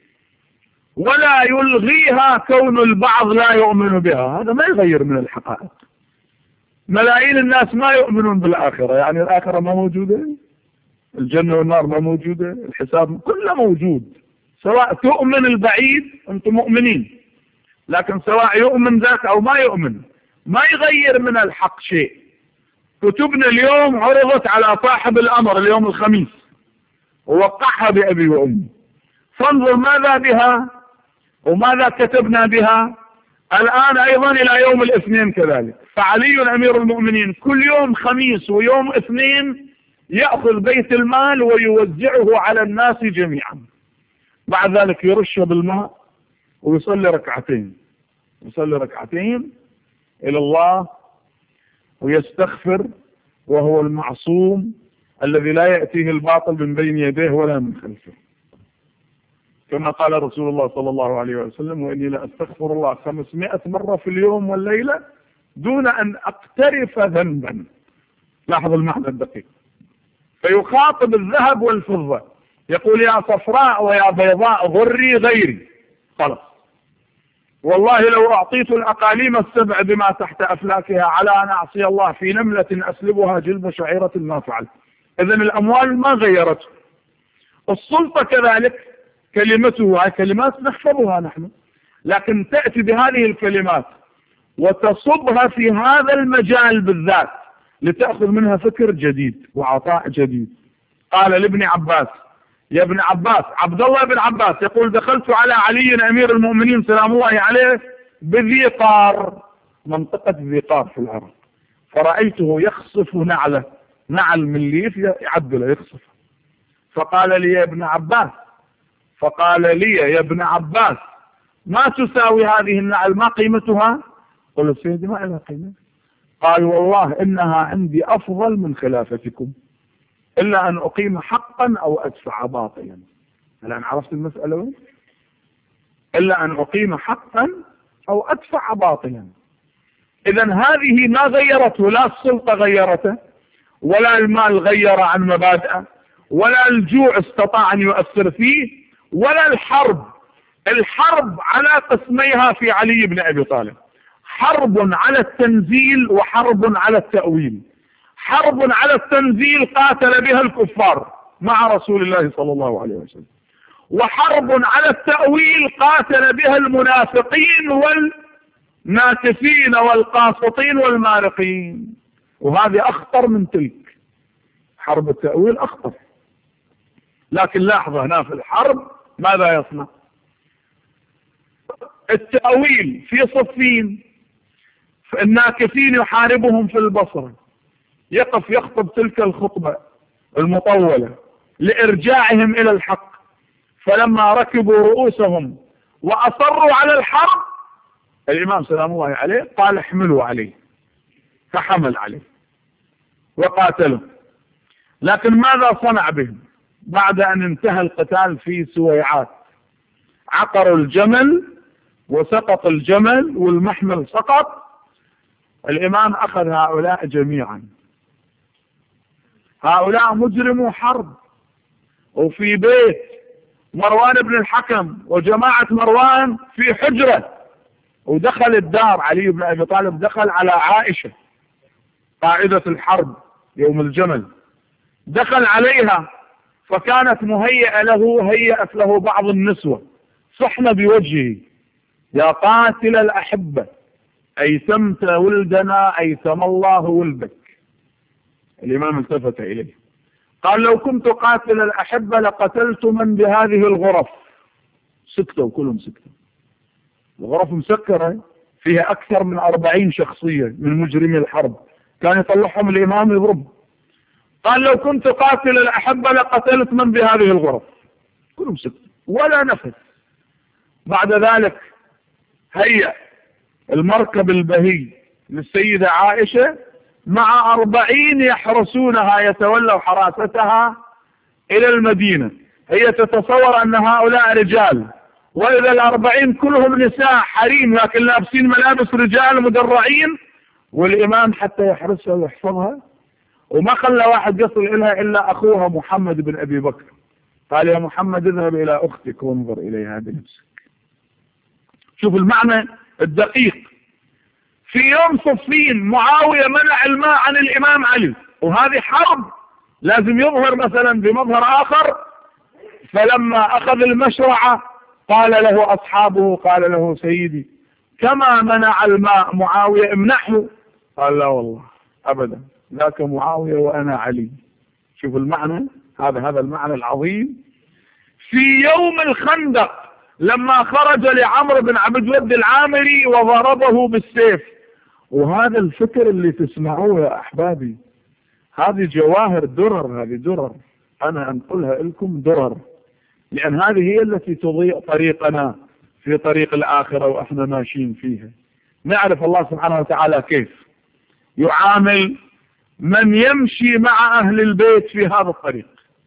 ولا يلغيها كون البعض لا يؤمن بها. هذا ما يغير من الحقائق. ملايين الناس ما يؤمنون بالآخرة، يعني الآخرة ما موجودة، الجنة والنار ما موجودة، الحساب كله موجود. سواء تؤمن البعيد أنتم مؤمنين، لكن سواء يؤمن ذاك أو ما يؤمن ما يغير من الحق شيء. كتبنا اليوم عرضت على صاحب الأمر اليوم الخميس ووقعها بأبي وأمي، فانظر ماذا بها وماذا كتبنا بها الآن أيضا إلى يوم الاثنين كذلك. فعلي أمير المؤمنين كل يوم خميس ويوم اثنين يأخذ بيت المال ويوزعه على الناس جميعا، بعد ذلك يرش بالماء ويصلي ركعتين، يصلي ركعتين إلى الله ويستغفر، وهو المعصوم الذي لا يأتيه الباطل من بين يديه ولا من خلفه، كما قال رسول الله صلى الله عليه وسلم وإني لأستغفر الله 500 مرة في اليوم والليلة دون أن أقترف ذنبا. لاحظ المعنى الدقيق. فيخاطب الذهب والفضة، يقول يا صفراء ويا بيضاء غري غيري. خلاص والله لو أعطيت الأقاليم السبع بما تحت أفلاكها على أن أعصي الله في نملة أسلبها جلب شعيرة ما فعل. إذن الأموال ما غيرته. السلطة كذلك كلمته، هاي كلمات نحفظها نحن، لكن تأتي بهذه الكلمات وتصبها في هذا المجال بالذات لتأخذ منها فكر جديد وعطاء جديد. قال لابن عباس يا ابن عباس، عبد الله بن عباس يقول دخلت على علي أمير المؤمنين سلام الله عليه بذي قار، منطقة ذي قار في العراق، فرأيته يخصف نعله، نعل من ليف يعدله يخصف. فقال لي يا ابن عباس ما تساوي هذه النعل، ما قيمتها؟ قل سيدي ما لها قيمة. قال والله إنها عندي أفضل من خلافتكم، إلا أن أقيم حقا أو أدفع باطلا. الآن عرفت المسألة وين؟ إلا أن أقيم حقا أو أدفع باطلا. إذن هذه ما غيرته، لا السلطة غيرته، ولا المال غير عن مبادئه، ولا الجوع استطاع أن يؤثر فيه، ولا الحرب. الحرب على قسميها في علي بن أبي طالب: حرب على التنزيل وحرب على التأويل. حرب على التنزيل قاتل بها الكفار مع رسول الله صلى الله عليه وسلم، وحرب على التأويل قاتل بها المنافقين والناتفين والقاسطين والمارقين. وهذه أخطر من تلك، حرب التأويل أخطر. لكن لاحظ هنا في الحرب ماذا يصنع؟ التأويل في صفين، الناكثين يحاربهم في البصرة، يقف يخطب تلك الخطبة المطولة لإرجاعهم إلى الحق. فلما ركبوا رؤوسهم وأصروا على الحرب، الإمام سلام الله عليه قال احملوا عليه، فحمل عليه وقاتله. لكن ماذا صنع بهم بعد أن انتهى القتال في سويعات؟ عقروا الجمل وسقط الجمل والمحمل سقط. الإمام أخذ هؤلاء جميعا، هؤلاء مجرموا حرب، وفي بيت مروان بن الحكم وجماعة مروان في حجرة، ودخل الدار علي بن أبي طالب دخل على عائشة قائدة الحرب يوم الجمل، دخل عليها فكانت مهيئة له، هيأت له بعض النسوة، صحن بوجهه: يا قاتل الأحبة أيثمت ولدنا أيثم الله ولدك. الإمام التفت إليه قال: لو كنت قاتل الأحبة لقتلت من بهذه الغرف. سكتوا كلهم سكتوا. الغرف مسكرة فيها أكثر من 40 شخصية من مجرمي الحرب، كان يطلعهم الإمام يضرب. قال: لو كنت قاتل الأحبة لقتلت من بهذه الغرف. كلهم سكتوا ولا نفس. بعد ذلك هيأ المركب البهي للسيدة عائشة مع 40 يحرسونها يتولوا حراستها إلى المدينة. هي تتصور أن هؤلاء رجال، وإذا 40 كلهم نساء حريم لكن لابسين ملابس رجال مدرعين، والإمام حتى يحرسها ويحفظها، وما خلى واحد يصل إليها إلا أخوها محمد بن أبي بكر. قال: يا محمد اذهب إلى أختك وانظر إليها بنفسك. شوف المعنى الدقيق. في يوم صفين معاوية منع الماء عن الإمام علي، وهذه حرب لازم يظهر مثلا بمظهر آخر. فلما أخذ المشرعة قال له أصحابه، قال له: سيدي كما منع الماء معاوية امنحه. قال: لا والله أبدا، ذاك معاوية وأنا علي. شوف المعنى هذا المعنى العظيم. في يوم الخندق لما خرج لعمرو بن عبد الود العامري وضربه بالسيف. وهذا الفكر اللي تسمعوه يا أحبابي، هذه جواهر درر، هذه درر أنا أنقلها لكم درر، لأن هذه هي التي تضيء طريقنا في طريق الآخرة وإحنا ماشيين فيها. نعرف الله سبحانه وتعالى كيف يعامل من يمشي مع أهل البيت في هذا الطريق.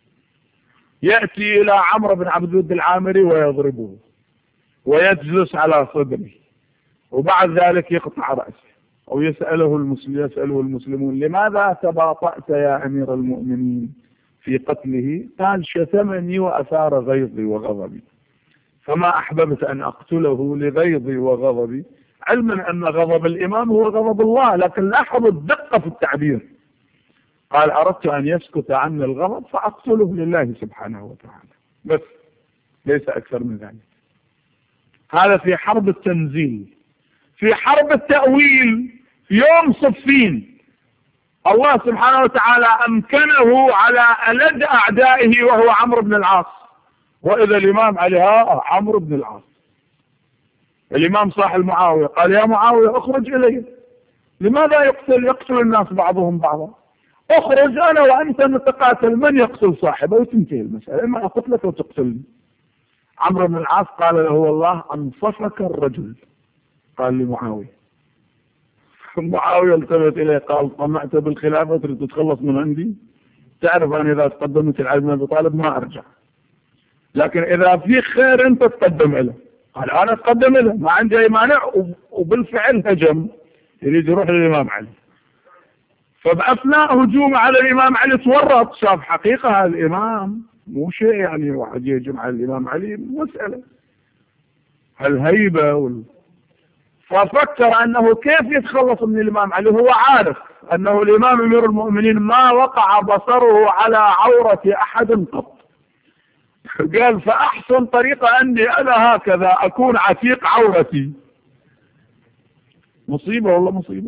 يأتي إلى عمرو بن عبد الود العامري ويضربه ويجلس على صدره، وبعد ذلك يقطع رأسه، أو يسأله المسلمون: لماذا تباطأت يا أمير المؤمنين في قتله؟ قال: شتمني وأثار غيظي وغضبي، فما أحببت أن أقتله لغيظي وغضبي، علما أن غضب الإمام هو غضب الله. لكن لاحظوا الدقة في التعبير، قال: أردت أن يسكت عني الغضب فأقتله لله سبحانه وتعالى، بس ليس أكثر من ذلك. هذا في حرب التنزيل. في حرب التأويل في يوم صفين الله سبحانه وتعالى أمكنه على ألد أعدائه وهو عمرو بن العاص. وإذا الإمام عليها عمرو بن العاص، الإمام صاحب معاوية قال: يا معاوية اخرج إلي. لماذا يقتل الناس بعضهم بعضا؟ اخرج أنا وأنت نتقاتل، من يقتل صاحبه وتنتهي المسألة، إما أقتلك وتقتلني. عمرو بن العاص قال له والله أنصفك الرجل، قال لمعاوية. معاوية التفت إليه قال طمعت بالخلافة تريد تتخلص من عندي؟ تعرف أن إذا تقدمت علي بن أبي طالب ما أرجع، لكن إذا في خير أنت تقدم إليه. قال أنا أتقدم إليه ما عندي أي مانع، وبالفعل هجم يريد يروح للإمام علي. فبأثناء هجوم على الإمام علي تورط، شاف حقيقة هذا الإمام مو شيء يعني واحد يهجم على الإمام علي، مسألة الهيبة ففكر أنه كيف يتخلص من الإمام علي. هو عارف أنه الإمام أمير المؤمنين ما وقع بصره على عورة أحد قط. قال فأحسن طريقة أني أنا هكذا أكون عتيق عورتي. مصيبة والله مصيبة.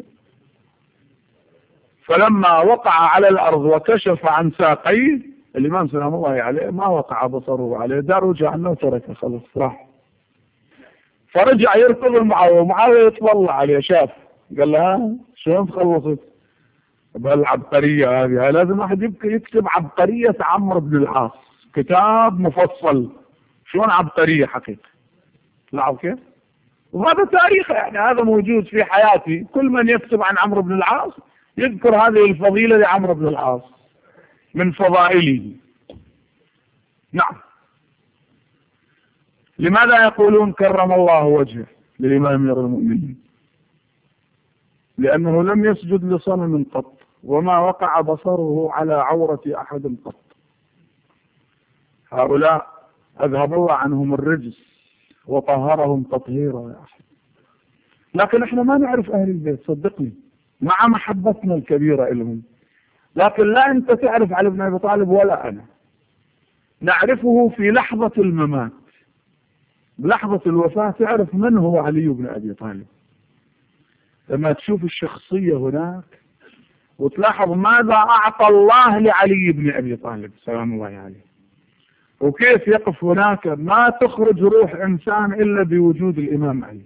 فلما وقع على الأرض وكشف عن ساقيه الإمام سلام الله عليه ما وقع بصره عليه، دار وجه عنه وتركه خلص راح. فرجع يركض المعاوية، ومعاوية يتطلع عليه شاف، قال له شلون تخلصت بهالعبقرية هذه؟ لازم واحد يكتب عبقرية عمرو بن العاص، كتاب مفصل شلون عبقرية حقيقة. لاحظ كيف؟ وهذا تاريخه يعني، هذا موجود في حياتي. كل من يكتب عن عمرو بن العاص يذكر هذه الفضيلة لعمرو بن العاص من فضائله. نعم. لماذا يقولون كرم الله وجهه للإمام أمير المؤمنين؟ لأنه لم يسجد لصنم قط، وما وقع بصره على عورة أحد قط. هؤلاء أذهب الله عنهم الرجس وطهرهم تطهيرا يا أخي. لكن احنا ما نعرف أهل البيت صدقني، مع محبتنا الكبيرة لهم، لكن لا أنت تعرف علي بن أبي طالب ولا أنا. نعرفه في لحظة الممات، بلحظة الوفاة تعرف من هو علي بن أبي طالب. لما تشوف الشخصية هناك وتلاحظ ماذا أعطى الله لعلي بن أبي طالب سلام الله عليه، وكيف يقف هناك، ما تخرج روح إنسان إلا بوجود الإمام علي.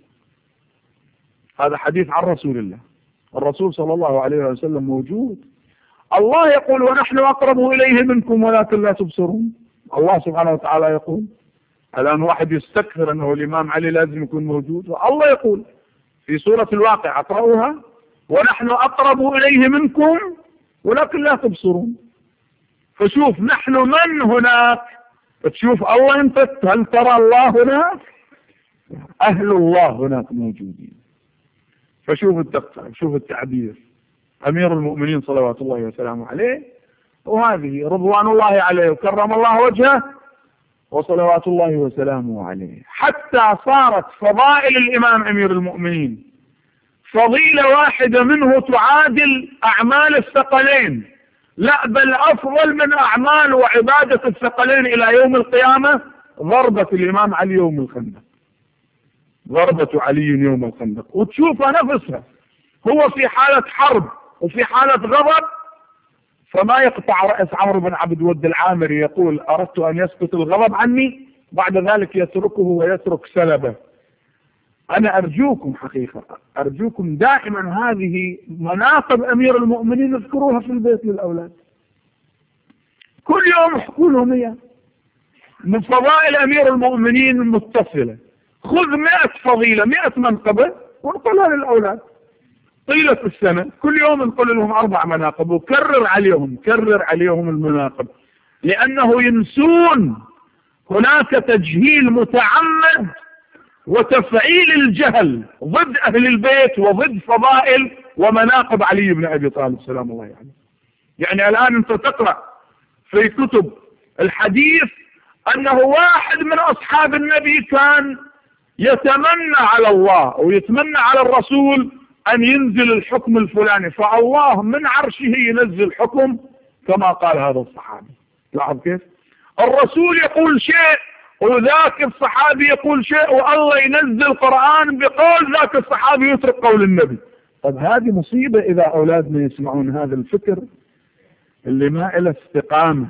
هذا حديث عن رسول الله، الرسول صلى الله عليه وسلم موجود. الله يقول ونحن أقرب إليه منكم ولكن لا تبصرون. الله سبحانه وتعالى يقول. الآن واحد يستكثر أنه الإمام علي لازم يكون موجود، والله يقول في سورة الواقع اقرأوها ونحن أقرب إليه منكم ولكن لا تبصرون. فشوف نحن من هناك، تشوف الله أنت، هل ترى الله هناك؟ أهل الله هناك موجودين. فشوف الدقة، شوف التعبير، أمير المؤمنين صلوات الله وسلامه عليه، وهذه رضوان الله عليه وكرم الله وجهه وصلوات الله وسلامه عليه. حتى صارت فضائل الإمام أمير المؤمنين فضيلة واحدة منه تعادل أعمال الثقلين، لا بل أفضل من أعمال وعبادة الثقلين إلى يوم القيامة ضربة الإمام علي يوم الخندق، ضربة علي يوم الخندق. وتشوفها نفسها، هو في حالة حرب وفي حالة غضب فما يقطع رأس عمرو بن عبد ود العامري يقول أردت أن يسقط الغضب عني، بعد ذلك يتركه ويترك سلبه. أنا أرجوكم حقيقة، أرجوكم دائما هذه مناقب أمير المؤمنين اذكروها في البيت للأولاد، كل يوم احكوا لهم إياه. من فضائل أمير المؤمنين متصلة، خذ 100 فضيلة 100 منقبة وانقلها للأولاد طيلة السنة، كل يوم انقل لهم 4 مناقب وكرر عليهم المناقب، لأنه ينسون هناك تجهيل متعمد وتفعيل الجهل ضد أهل البيت وضد فضائل ومناقب علي بن أبي طالب سلام الله عليه. يعني الآن أنت تقرأ في كتب الحديث أنه واحد من أصحاب النبي كان يتمنى على الله ويتمنى على الرسول أن ينزل الحكم الفلاني، فالله من عرشه ينزل حكم كما قال هذا الصحابي. لاحظ كيف الرسول يقول شيء وذاك الصحابي يقول شيء، والله ينزل القرآن بقول ذاك الصحابي يترك قول النبي. طب هذه مصيبة إذا أولادنا يسمعون هذا الفكر اللي ما إلى استقامة.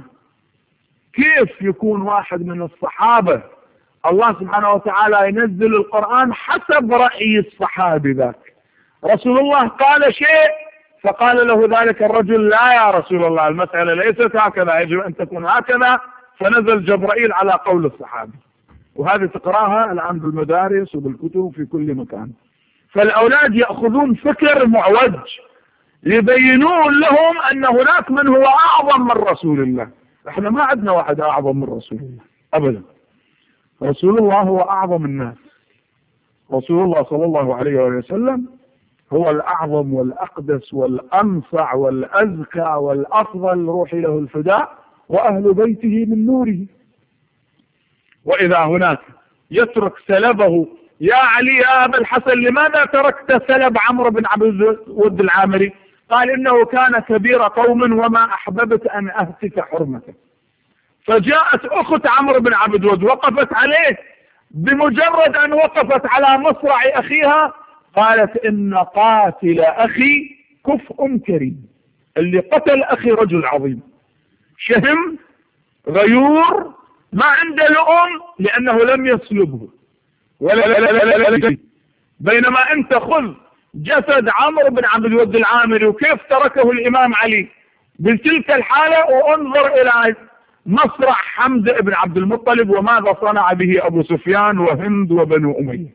كيف يكون واحد من الصحابة الله سبحانه وتعالى ينزل القرآن حسب رأي الصحابي ذاك، رسول الله قال شيء فقال له ذلك الرجل: لا يا رسول الله، المسألة ليست هكذا، يجب أن تكون هكذا. فنزل جبرائيل على قول الصحابي، وهذه تقراها الآن بالمدارس وبالكتب في كل مكان. فالأولاد يأخذون فكر معوج يبينون لهم أن هناك من هو أعظم من رسول الله. احنا ما عندنا واحد أعظم من رسول الله أبدا. رسول الله هو أعظم الناس. رسول الله صلى الله عليه وسلم هو الأعظم والأقدس والأنفع والأزكى والأفضل، روحي له الفداء وأهل بيته من نوره. وإذا هناك يترك سلبه: يا علي يا أبا الحسن لماذا تركت سلب عمرو بن عبد ود العامري؟ قال: إنه كان كبير قوم وما أحببت أن أهتك حرمته. فجاءت أخت عمرو بن عبد ود وقفت عليه، بمجرد أن وقفت على مصرع أخيها قالت: إن قاتل أخي كفء كريم. اللي قتل أخي رجل عظيم، شهم، غيور، ما عنده لؤم لأنه لم يسلبه ولا. بينما أنت خذ جسد عمرو بن عبد الود العامري وكيف تركه الإمام علي بتلك الحالة، وانظر إلى مصرع حمزة بن عبد المطلب وماذا صنع به أبو سفيان وهند وبنو أمية.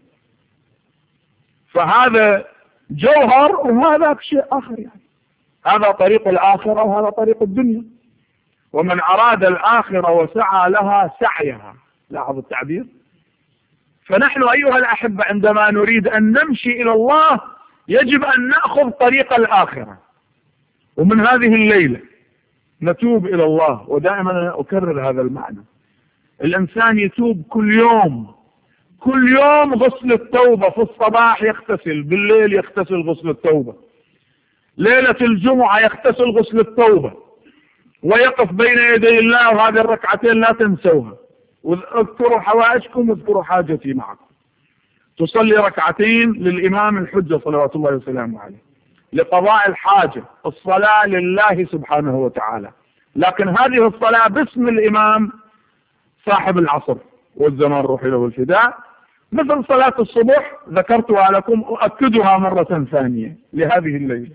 فهذا جوهر وهذا شيء آخر. يعني هذا طريق الآخرة وهذا طريق الدنيا. ومن أراد الآخرة وسعى لها سعيها، لاحظ التعبير. فنحن أيها الأحبة عندما نريد أن نمشي إلى الله يجب أن نأخذ طريق الآخرة. ومن هذه الليلة نتوب إلى الله، ودائما أكرر هذا المعنى. الإنسان يتوب كل يوم، كل يوم غسل التوبة. في الصباح يغتسل، بالليل يغتسل غسل التوبة، ليلة الجمعة يغتسل غسل التوبة، ويقف بين يدي الله. وهذه الركعتين لا تنسوها، واذكروا حوائجكم واذكروا حاجتي معكم. تصلي ركعتين للإمام الحجة صلوات الله وسلامه عليه لقضاء الحاجة. الصلاة لله سبحانه وتعالى، لكن هذه الصلاة باسم الإمام صاحب العصر والزمان روحي له الفداء. مثل صلاة الصبح ذكرتها لكم، أؤكدها مرة ثانية لهذه الليلة.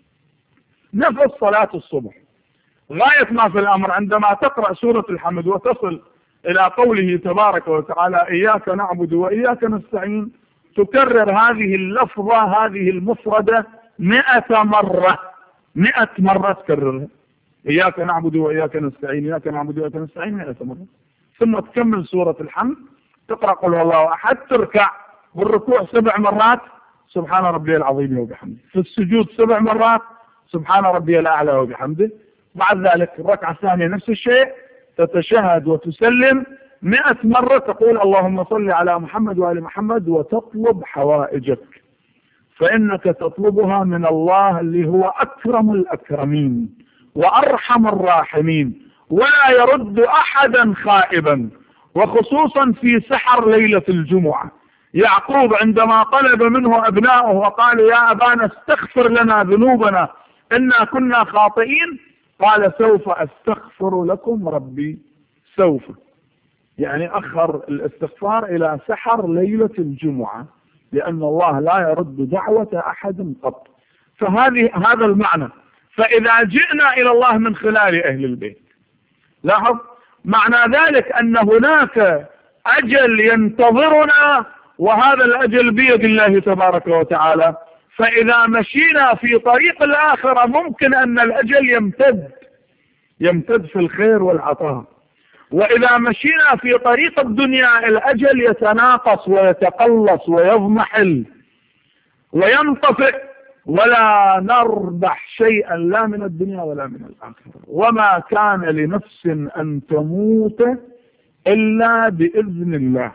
نفس صلاة الصبح غاية ما في الأمر عندما تقرأ سورة الحمد وتصل إلى قوله تبارك وتعالى: إياك نعبد وإياك نستعين، تكرر هذه اللفظة هذه المفردة 100 مرة. 100 مرة تكررها: إياك نعبد وإياك نستعين، إياك نعبد وإياك نستعين 100 مرة. ثم تكمل سورة الحمد، تقرأ قل هو الله أحد، تركع بالركوع 7 مرات سبحان ربي العظيم وبحمده، في السجود 7 مرات سبحان ربي الأعلى وبحمده. بعد ذلك الركعة الثانية نفس الشيء، تتشهد وتسلم 100 مرة، تقول اللهم صل على محمد وآل محمد، وتطلب حوائجك، فإنك تطلبها من الله اللي هو أكرم الأكرمين وأرحم الراحمين، ولا يرد أحدا خائبا. وخصوصا في سحر ليلة الجمعة، يعقوب عندما طلب منه أبناؤه وقالوا: يا أبانا استغفر لنا ذنوبنا إنا كنا خاطئين، قال: سوف أستغفر لكم ربي. سوف يعني أخر الاستغفار إلى سحر ليلة الجمعة، لأن الله لا يرد دعوة أحد قط. هذا المعنى. فإذا جئنا إلى الله من خلال أهل البيت، لاحظ معنى ذلك أن هناك أجل ينتظرنا، وهذا الأجل بيد الله تبارك وتعالى. فإذا مشينا في طريق الآخرة ممكن أن الأجل يمتد في الخير والعطاء، وإذا مشينا في طريق الدنيا الأجل يتناقص ويتقلص ويضمحل وينطفئ، ولا نربح شيئا لا من الدنيا ولا من الآخرة. وما كان لنفس أن تموت إلا بإذن الله،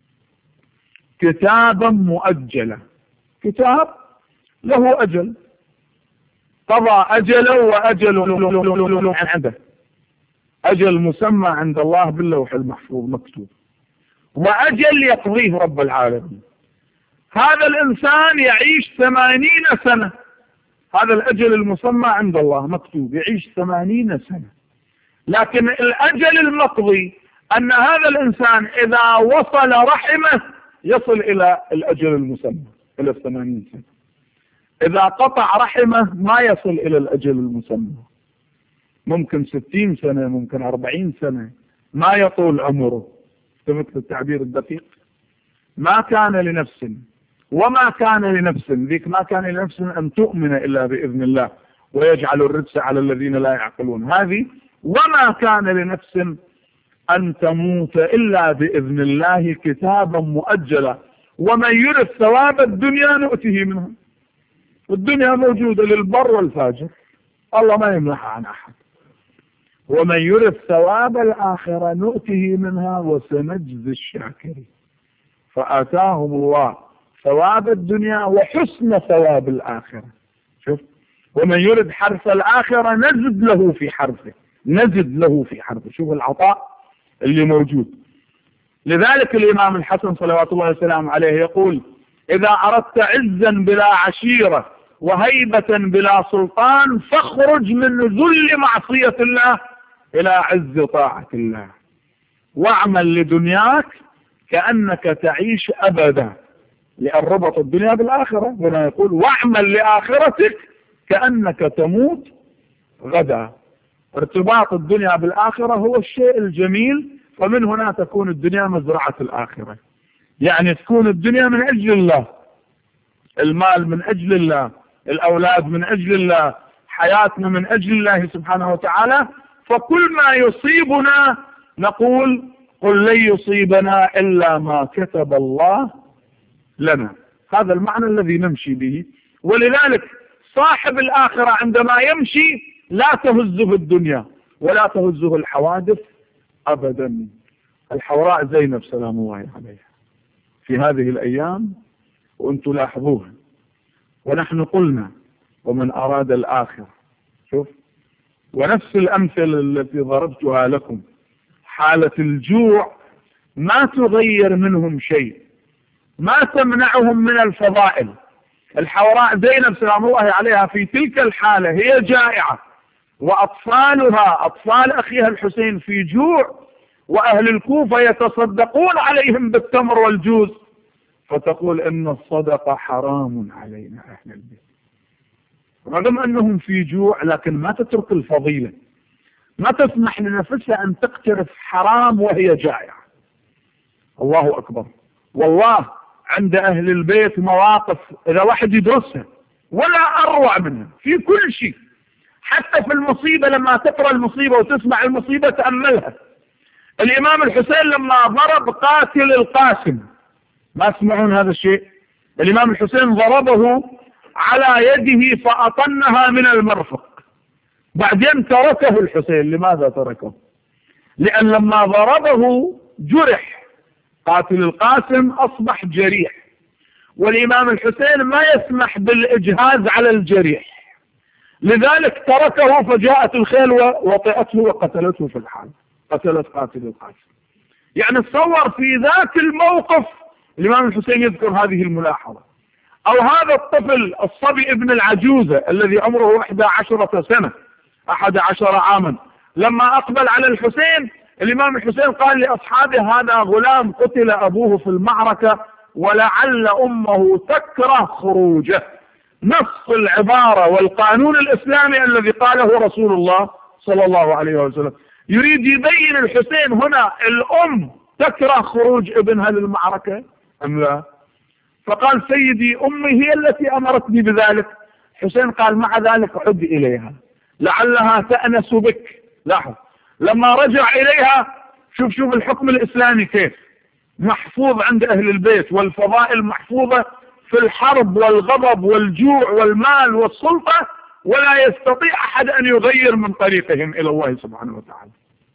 كتابا مؤجلا. كتاب له أجل، قضى أجله وأجل عنده، أجل مسمى عند الله باللوح المحفوظ مكتوب، وأجل يقضيه رب العالمين. هذا الإنسان يعيش 80 سنة، هذا الأجل المسمى عند الله مكتوب، يعيش 80 سنة. لكن الأجل المقضي أن هذا الإنسان إذا وصل رحمه يصل إلى الأجل المسمى إلى 80 سنة. إذا قطع رحمه ما يصل إلى الأجل المسمى، ممكن 60 سنة، ممكن 40 سنة، ما يطول عمره. مثل التعبير الدقيق، ما كان لنفس وما كان لنفس، ذيك ما كان لنفس أن تؤمن إلا بإذن الله ويجعل الرجس على الذين لا يعقلون، هذه وما كان لنفس أن تموت إلا بإذن الله كتابا مؤجلا، ومن يرث ثواب الدنيا نؤته منها. والدنيا موجودة للبر والفاجر، الله ما يمنحها عن أحد. ومن يرث ثواب الآخرة نؤته منها وسنجزي الشاكرين. فآتاهم الله ثواب الدنيا وحسن ثواب الآخرة. شوف، ومن يرد حرث الآخرة نزد له في حرثه، نزد له في حرثه. شوف العطاء اللي موجود. لذلك الإمام الحسن صلوات الله وسلامه عليه يقول: إذا أردت عزا بلا عشيرة وهيبة بلا سلطان فاخرج من ذل معصية الله إلى عز طاعة الله، واعمل لدنياك كأنك تعيش أبدا، لأن ربط الدنيا بالآخرة. هنا يقول: واعمل لآخرتك كأنك تموت غدا. ارتباط الدنيا بالآخرة هو الشيء الجميل، ومن هنا تكون الدنيا مزرعة الآخرة. يعني تكون الدنيا من أجل الله، المال من أجل الله، الأولاد من أجل الله، حياتنا من أجل الله سبحانه وتعالى. فكل ما يصيبنا نقول: قل لن يصيبنا إلا ما كتب الله لنا. هذا المعنى الذي نمشي به. ولذلك صاحب الآخرة عندما يمشي لا تهزه الدنيا ولا تهزه الحوادث أبدا. الحوراء زينب سلام الله عليها في هذه الأيام وأنتم لاحظوها، ونحن قلنا: ومن أراد الآخرة. شوف، ونفس الأمثلة التي ضربتها لكم، حالة الجوع ما تغير منهم شيء، ما تمنعهم من الفضائل. الحوراء زينب سلام الله عليها في تلك الحالة هي جائعة، وأطفالها أطفال أخيها الحسين في جوع، وأهل الكوفة يتصدقون عليهم بالتمر والجوز، فتقول: إن الصدقة حرام علينا أهل البيت. رغم أنهم في جوع لكن ما تترك الفضيلة، ما تسمح لنفسها أن تقترف حرام وهي جائعة. الله أكبر. والله عند أهل البيت مواقف إذا واحد يدرسها ولا أروع منها في كل شيء. حتى في المصيبة، لما تقرأ المصيبة وتسمع المصيبة تأملها. الإمام الحسين لما ضرب قاتل القاسم، ما تسمعون هذا الشيء؟ الإمام الحسين ضربه على يده فأطنها من المرفق، بعدين تركه الحسين. لماذا تركه؟ لأن لما ضربه جرح، قاتل القاسم أصبح جريح، والإمام الحسين ما يسمح بالإجهاز على الجريح، لذلك تركه. فجاءت الخيل وطئته وقتلته في الحال، قتلت قاتل القاسم. يعني تصور في ذاك الموقف الإمام الحسين يذكر هذه الملاحظة. أو هذا الطفل الصبي ابن العجوزة الذي عمره 11 سنة 11 عاما، لما أقبل على الحسين الإمام الحسين قال لأصحابه: هذا غلام قتل أبوه في المعركة ولعل أمه تكره خروجه. نص العبارة والقانون الإسلامي الذي قاله رسول الله صلى الله عليه وسلم. يريد يبين الحسين هنا الأم تكره خروج ابنها للمعركة أم لا؟ فقال: سيدي أمي هي التي أمرتني بذلك. حسين قال: مع ذلك عد إليها لعلها تأنس بك. لاحظ، لما رجع إليها شوف الحكم الإسلامي كيف محفوظ عند أهل البيت، والفضائل محفوظة في الحرب والغضب والجوع والمال والسلطة، ولا يستطيع أحد أن يغير من طريقهم إلى الله سبحانه وتعالى.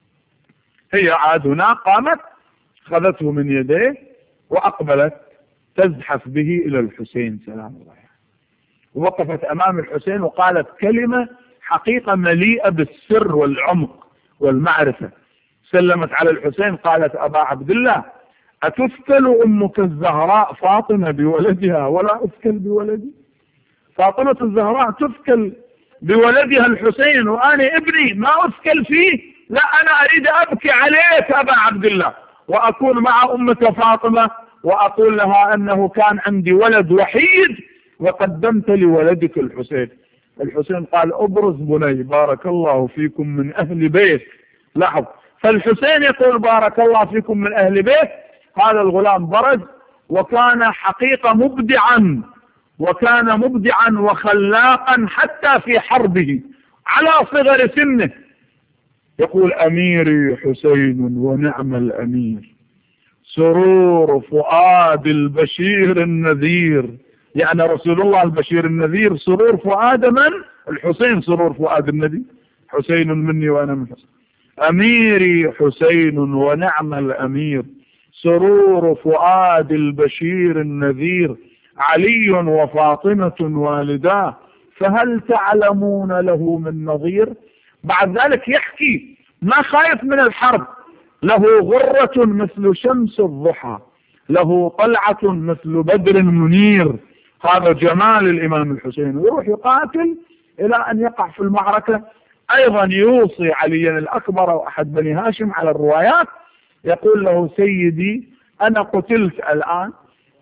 هي عاد هنا قامت، خذته من يديه وأقبلت تزحف به إلى الحسين سلام الله عليه. ووقفت أمام الحسين وقالت كلمة حقيقة مليئة بالسر والعمق والمعرفة. سلمت على الحسين قالت: أبا عبد الله، أتثكل أمك الزهراء فاطمة بولدها ولا أثكل بولدي؟ فاطمة الزهراء تثكل بولدها الحسين وأنا ابني ما أثكل فيه؟ لا، أنا أريد أبكي عليك أبا عبد الله، وأكون مع أمك فاطمة وأقول لها أنه كان عندي ولد وحيد وقدمت لولدك الحسين. الحسين قال ابرز بني بارك الله فيكم من أهل بيت. لاحظ، فالحسين يقول بارك الله فيكم من أهل بيت. هذا الغلام برز وكان حقيقة مبدعا، وكان مبدعا وخلاقا حتى في حربه على صغر سنه. يقول أميري حسين ونعم الأمير، سرور فؤاد البشير النذير. يعني رسول الله البشير النذير، سرور فؤاد من؟ الحسين سرور فؤاد النذير. حسين مني وأنا من حسين. أميري حسين ونعم الأمير، سرور فؤاد البشير النذير، علي وفاطمة والداه، فهل تعلمون له من نظير؟ بعد ذلك يحكي ما خايف من الحرب، له غرة مثل شمس الضحى، له طلعة مثل بدر منير. هذا جمال الإمام الحسين، ويروح يقاتل إلى أن يقع في المعركة. أيضا يوصي عليا الأكبر وأحد بني هاشم على الروايات، يقول له سيدي أنا قتلت الآن،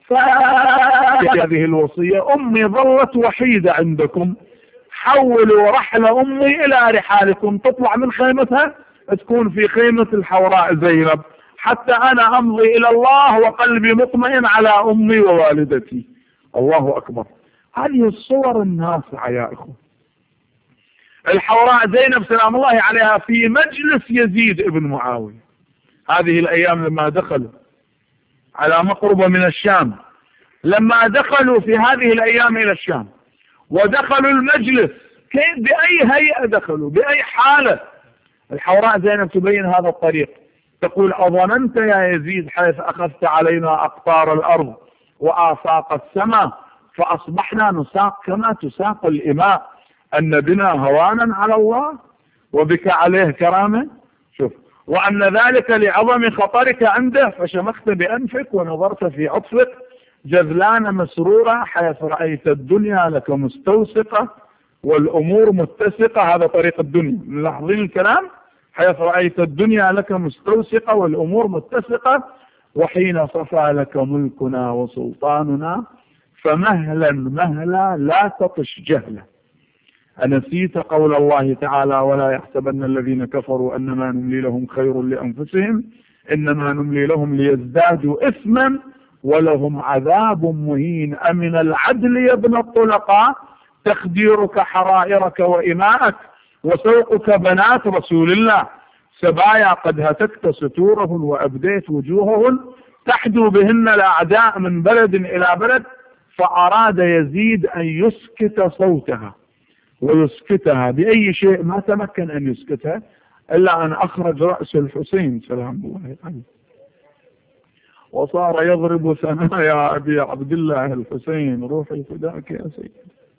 فهذه الوصية أمي ظلت وحيدة عندكم، حولوا رحل أمي إلى رحالكم، تطلع من خيمتها تكون في خيمة الحوراء زينب، حتى أنا أمضي إلى الله وقلبي مطمئن على أمي ووالدتي. الله أكبر. هذه الصور النافعة يا إخوة. الحوراء زينب سلام الله عليها في مجلس يزيد ابن معاوية هذه الأيام لما دخلوا على مقربة من الشام، لما دخلوا في هذه الأيام إلى الشام ودخلوا المجلس، كيف بأي هيئة دخلوا، بأي حالة؟ الحوراء زينب تبين هذا الطريق، تقول أظننت يا يزيد حيث أخذت علينا أقطار الأرض وآفاق السماء فأصبحنا نساق كما تساق الإماء، أن بنا هوانا على الله وبك عليه كرامة؟ شوف، وأن ذلك لعظم خطرك عنده فشمخت بأنفك ونظرت في عطفك جذلان مسرورة حيث رأيت الدنيا لك مستوسقة والأمور متسقة. هذا طريق الدنيا، ملاحظين الكلام؟ حيث رأيت الدنيا لك مستوسقة والأمور متسقة، وحين صفى لك ملكنا وسلطاننا فمهلا مهلا لا تطش جهلا. أنسيت قول الله تعالى ولا يحسبن الذين كفروا أنما نملي لهم خير لأنفسهم إنما نملي لهم ليزدادوا إثما ولهم عذاب مهين. أمن العدل يا ابن الطلقاء تخديرك حرائرك وإماءك وسوقك بنات رسول الله، سبايا قد هتكت ستورهن وأبديت وجوههن تحدو بهن الأعداء من بلد إلى بلد. فأراد يزيد أن يسكت صوتها ويسكتها بأي شيء، ما تمكن أن يسكتها إلا أن أخرج رأس الحسين سلام الله عليه وصار يضرب ثنايا أبي عبد الله الحسين روحي فداك يا سيدي.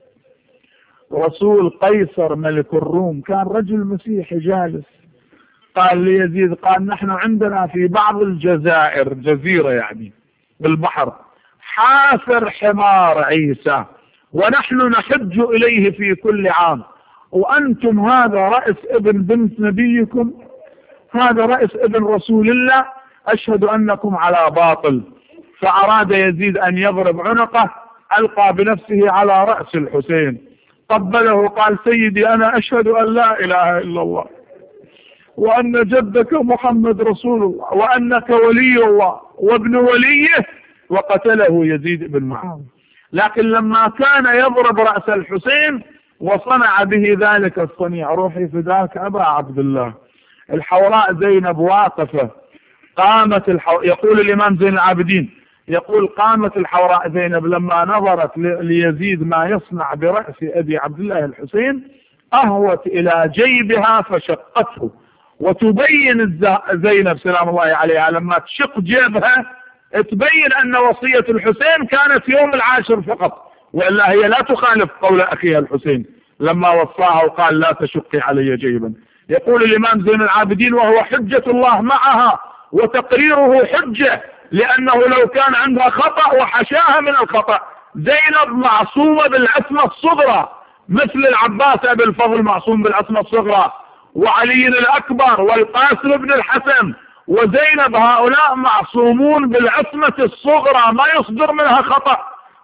رسول قيصر ملك الروم كان رجل مسيحي جالس، قال ليزيد قال نحن عندنا في بعض الجزائر، جزيرة يعني بالبحر، حافر حمار عيسى ونحن نحج إليه في كل عام، وأنتم هذا رأس ابن بنت نبيكم، هذا رأس ابن رسول الله، أشهد أنكم على باطل. فأراد يزيد أن يضرب عنقه، ألقى بنفسه على رأس الحسين، قبله قال سيدي أنا أشهد أن لا إله إلا الله وأن جدك محمد رسول الله وأنك ولي الله وابن وليه، وقتله يزيد بن معاوية. لكن لما كان يضرب رأس الحسين وصنع به ذلك الصنيع، روحي فداك أبا عبد الله، الحوراء زينب واقفة، قامت يقول الإمام زين العابدين يقول قامت الحوراء زينب لما نظرت ليزيد ما يصنع برأس أبي عبد الله الحسين أهوت إلى جيبها فشقته. وتبين زينب سلام الله عليها لما تشق جيبها تبين أن وصية الحسين كانت يوم العاشر فقط، وإلا هي لا تخالف قول أخيها الحسين لما وصاها وقال لا تشقي علي جيبا. يقول الإمام زين العابدين وهو حجة الله معها وتقريره حجة، لأنه لو كان عندها خطأ وحشاها من الخطأ. زينب معصومة بالعصمة الصغرى مثل العباس أبي الفضل معصوم بالعصمة الصغرى، وعلي الأكبر والقاسم بن الحسن وزينب، هؤلاء معصومون بالعصمة الصغرى ما يصدر منها خطأ.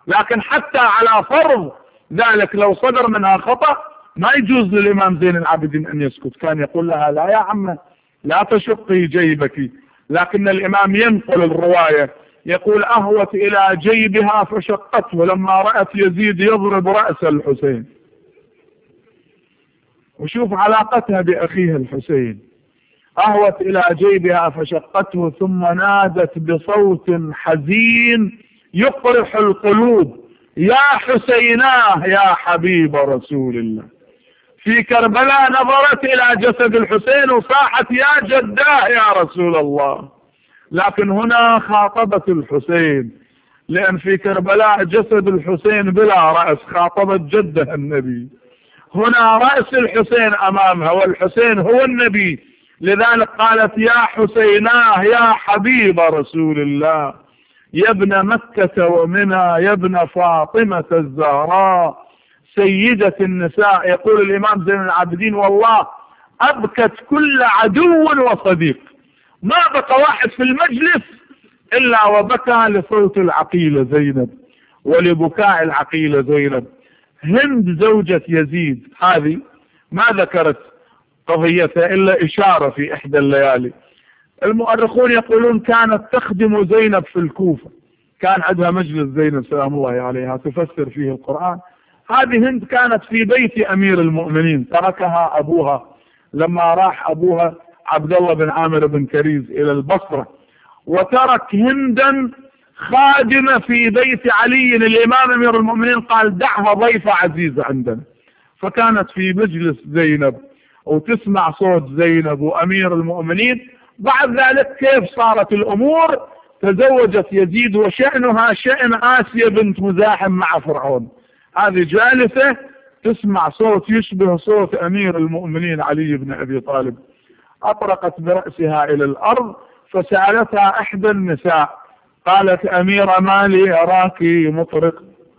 لكن حتى على فرض ذلك لو صدر منها خطأ ما يجوز للإمام زين العابدين أن يسكت، كان يقول لها لا يا عمه لا تشقي جيبك، لكن الإمام ينقل الرواية يقول أهوت إلى جيبها فشقته لما رأت يزيد يضرب رأس الحسين. وشوف علاقتها بأخيه الحسين، أهوت إلى جيبها فشقته ثم نادت بصوت حزين يقرح القلوب يا حسيناه يا حبيب رسول الله. في كربلاء نظرت إلى جسد الحسين وصاحت يا جداه يا رسول الله، لكن هنا خاطبت الحسين، لأن في كربلاء جسد الحسين بلا رأس، خاطبت جده النبي. هنا رأس الحسين أمامها والحسين هو النبي، لذلك قالت يا حسيناه يا حبيب رسول الله، يا ابن مكة ومنى، يا ابن فاطمة الزهراء سيدة النساء. يقول الإمام زين العابدين والله أبكت كل عدو وصديق، ما بقى واحد في المجلس إلا وبكى لصوت العقيلة زينب ولبكاء العقيلة زينب. هند زوجة يزيد هذه ما ذكرت قضيتها إلا إشارة في إحدى الليالي. المؤرخون يقولون كانت تخدم زينب في الكوفة، كان عندها مجلس زينب سلام الله عليها تفسر فيه القرآن. هذه هند كانت في بيت أمير المؤمنين، تركها أبوها لما راح أبوها عبد الله بن عامر بن كريز إلى البصرة، وترك هندا خادمة في بيت علي. الإمام أمير المؤمنين قال دعها ضيفة عزيزة عندنا، فكانت في مجلس زينب وتسمع صوت زينب وأمير المؤمنين. بعد ذلك كيف صارت الأمور؟ تزوجت يزيد وشأنها شأن آسيا بنت مزاحم مع فرعون، هذه جالسة تسمع صوت يشبه صوت أمير المؤمنين علي بن أبي طالب. أطرقت برأسها إلى الأرض فسألتها إحدى النساء قالت أميرة ما لي أراك مطرق؟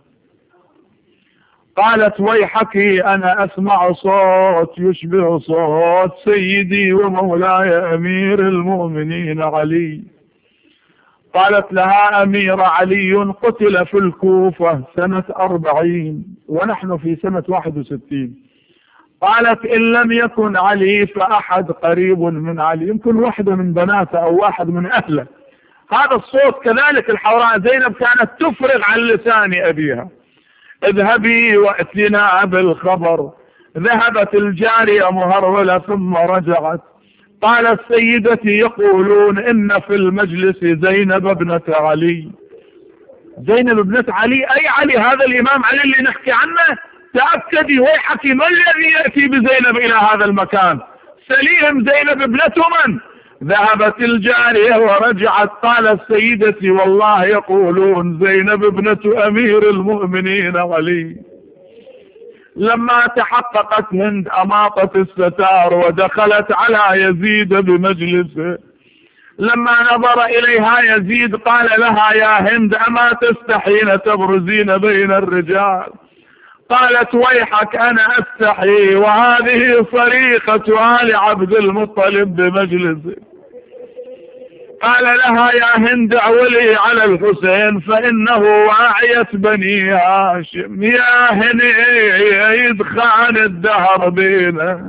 قالت ويحك أنا أسمع صوت يشبه صوت سيدي ومولاي أمير المؤمنين علي. قالت لها أمير علي قتل في الكوفة سنة 40 ونحن في سنة 61. قالت إن لم يكن علي فأحد قريب من علي، يمكن واحدة من بناته أو واحد من أهله. هذا الصوت كذلك الحوراء زينب كانت تفرغ عن لسان أبيها. اذهبي وأتنا بالخبر. ذهبت الجارية مهرولة ثم رجعت قالت سيدتي يقولون إن في المجلس زينب ابنة علي. زينب ابنة علي؟ أي علي؟ هذا الإمام علي اللي نحكي عنه؟ تأكدي ويحكي ما الذي يأتي بزينب إلى هذا المكان؟ سليم زينب ابنة من؟ ذهبت الجارية ورجعت قالت سيدتي والله يقولون زينب ابنة أمير المؤمنين علي. لما تحققت هند أماطت الستار ودخلت على يزيد بمجلسه. لما نظر إليها يزيد قال لها يا هند أما تستحين تبرزين بين الرجال؟ قالت ويحك أنا أستحي وهذه صريخة آل عبد المطلب بمجلسه. قال لها يا هند اعولي على الحسين فإنه واعية بني هاشم. يا هني يدخان الدهر بينا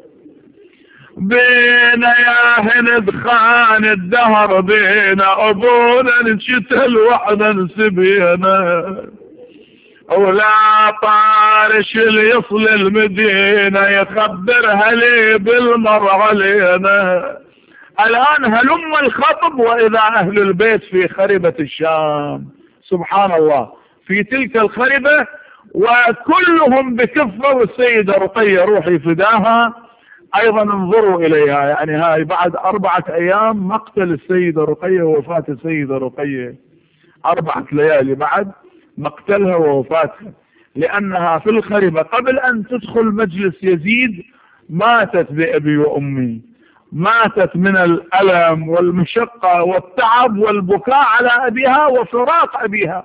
يا هند دخان الدهر بينا أبونا نشتل وحنا نسبينا ولا طارش اللي يصل المدينة يخبرها لي بالمر علينا. الآن هلم الخطب وإذا أهل البيت في خربة الشام. سبحان الله، في تلك الخربة وكلهم بكفة والسيدة رقية روحي فداها أيضا انظروا إليها. يعني هاي بعد 4 أيام مقتل السيدة رقية ووفاة السيدة رقية، 4 ليالي بعد مقتلها ووفاتها، لأنها في الخربة قبل أن تدخل مجلس يزيد ماتت بأبي وأمي، ماتت من الألم والمشقة والتعب والبكاء على أبيها وفراق أبيها.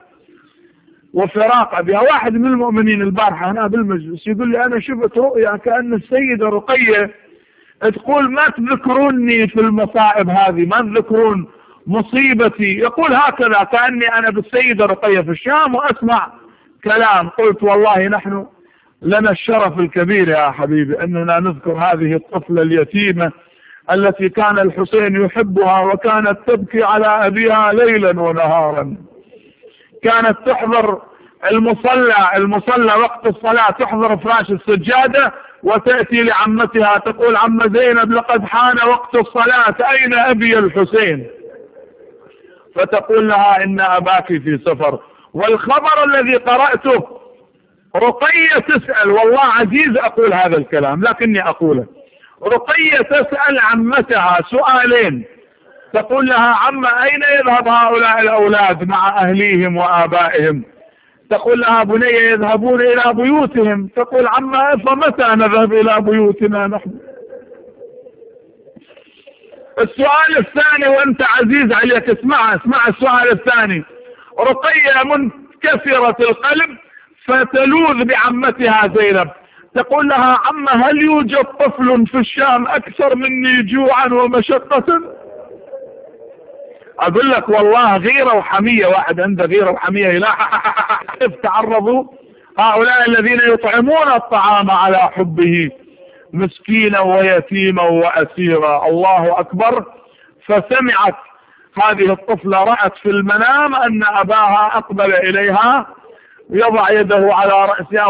واحد من المؤمنين البارحة هنا بالمجلس يقول لي أنا شفت رؤيا كأن السيدة رقية تقول ما تذكروني في المصائب هذه، ما تذكرون مصيبتي. يقول هكذا كأني أنا بالسيدة رقية في الشام وأسمع كلام. قلت والله نحن لنا الشرف الكبير يا حبيبي أننا نذكر هذه الطفلة اليتيمة التي كان الحسين يحبها وكانت تبكي على أبيها ليلا ونهارا. كانت تحضر المصلى وقت الصلاة، تحضر فراش السجادة وتأتي لعمتها تقول عم زينب لقد حان وقت الصلاة أين أبي الحسين؟ فتقول لها إن أباك في سفر. والخبر الذي قرأته رقية تسأل، والله عزيز أقول هذا الكلام لكني أقوله، رقية تسأل عمتها سؤالين، تقول لها عم أين يذهب هؤلاء الأولاد مع أهليهم وآبائهم؟ تقول لها بني يذهبون إلى بيوتهم. تقول عم فمتى نذهب إلى بيوتنا نحن؟ السؤال الثاني وانت عزيز عليك اسمع السؤال الثاني. رقية منكسرة القلب فتلوذ بعمتها زينب، تقول لها عم هل يوجد طفل في الشام أكثر مني جوعا ومشقة؟ أقول لك والله غيرة وحمية، واحد عنده غيرة وحمية لا تعرضوا هؤلاء الذين يطعمون الطعام على حبه مسكينا ويتيما وأسيرا. الله أكبر. فسمعت هذه الطفلة، رأت في المنام أن أباها أقبل إليها يضع يده على رأسها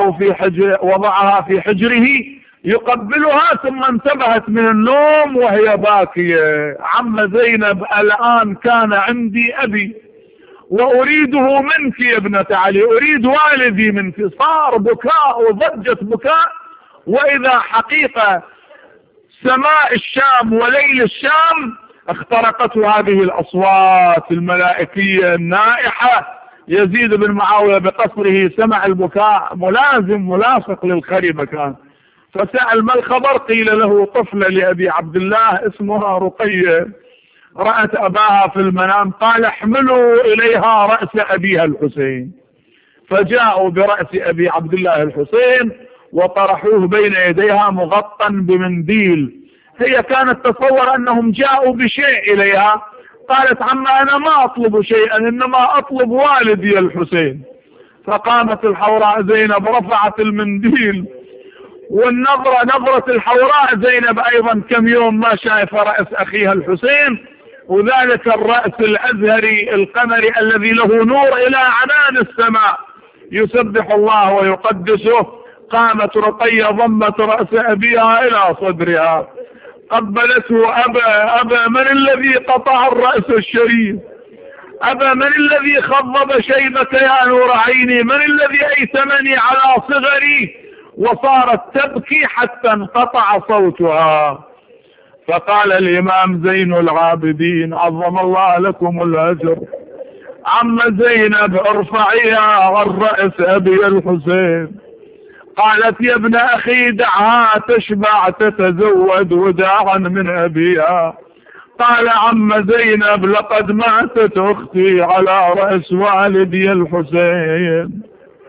وضعها في حجره يقبلها، ثم انتبهت من النوم وهي باكية. عم زينب الآن كان عندي أبي وأريده منك يا ابنة علي، أريد والدي منك. صار بكاء وضجة بكاء، وإذا حقيقة سماء الشام وليل الشام اخترقته هذه الأصوات الملائكية النائحة. يزيد بن معاوية بقصره سمع البكاء ملاصق للخريبة كان، فسأل ما الخبر؟ قيل له طفلة لأبي عبد الله اسمها رقية رأت أباها في المنام، قال احملوا إليها رأس أبيها الحسين. فجاءوا برأس أبي عبد الله الحسين وطرحوه بين يديها مغطى بمنديل. هي كانت تصور أنهم جاءوا بشيء إليها، قالت عما أنا ما أطلب شيئا إنما أطلب والدي الحسين. فقامت الحوراء زينب رفعت المنديل، والنظرة نظرة الحوراء زينب أيضا كم يوم ما شايف رأس أخيها الحسين، وذلك الرأس الأزهري القمري الذي له نور إلى عنان السماء يسبح الله ويقدسه. قامت رقية ضمت رأس أبيها إلى صدرها قبلته. أبا من الذي قطع الرأس الشريف؟ أبا من الذي خضب شيبك يا نور عيني؟ من الذي أيتمني على صغري؟ وصارت تبكي حتى انقطع صوتها. فقال الإمام زين العابدين عظم الله لكم الأجر عم زينب ارفعيها عن رأس أبي الحسين. قالت يا ابن أخي دعها تشبع تتزود وداعا من أبيها. قال عم زينب لقد ماتت أختي على رأس والدي الحسين.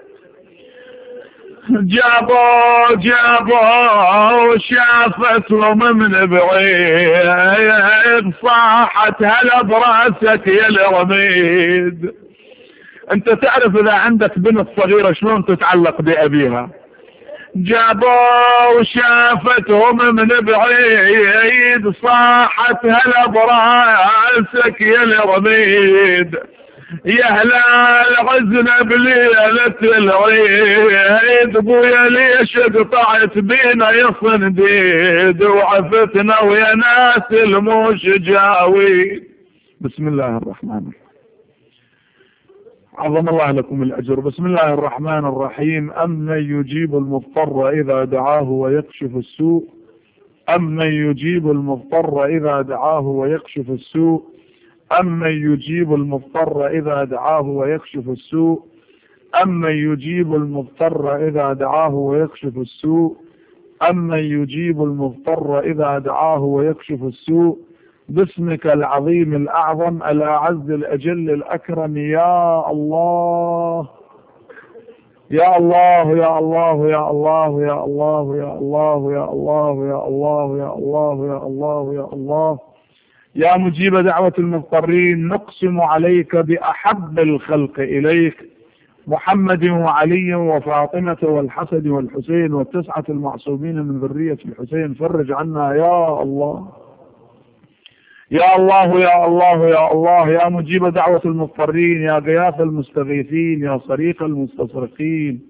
جابوا شافتهم من بعيد صاحت هلا براسك يا الرميد. انت تعرف اذا عندك بنت صغيرة شلون تتعلق بأبيها. جابوا شافتهم من بعيد صاحت هلا براسك يا الرميد. يا هلال عزنا بليلة العيد بويا ليش قطعت بينا يا صنديد وعفتنا ويا ناس الموش جاوي. بسم الله الرحمن الرحيم. عظم الله لكم الأجر. بسم الله الرحمن الرحيم. أمن يجيب المضطر إذا دعاه ويكشف السوء. أمن يجيب المضطر إذا دعاه ويكشف السوء. أمن يجيب المضطر إذا دعاه ويكشف السوء. أمن يجيب المضطر إذا دعاه ويكشف السوء. أمن يجيب المضطر إذا دعاه ويكشف السوء. باسمك العظيم الأعظم الأعز الأجل الأكرم يا الله يا الله يا الله يا الله يا الله يا الله يا الله يا الله يا الله يا الله يا الله يا مجيب دعوة المضطرين، نقسم عليك بأحب الخلق إليك محمد وعلي وفاطمة والحسن والحسين والتسعة المعصومين من ذرية الحسين، فرج عنا يا الله يا الله يا الله يا الله. يا مجيب دعوة المضطرين، يا غياث المستغيثين، يا صريخ المستصرخين،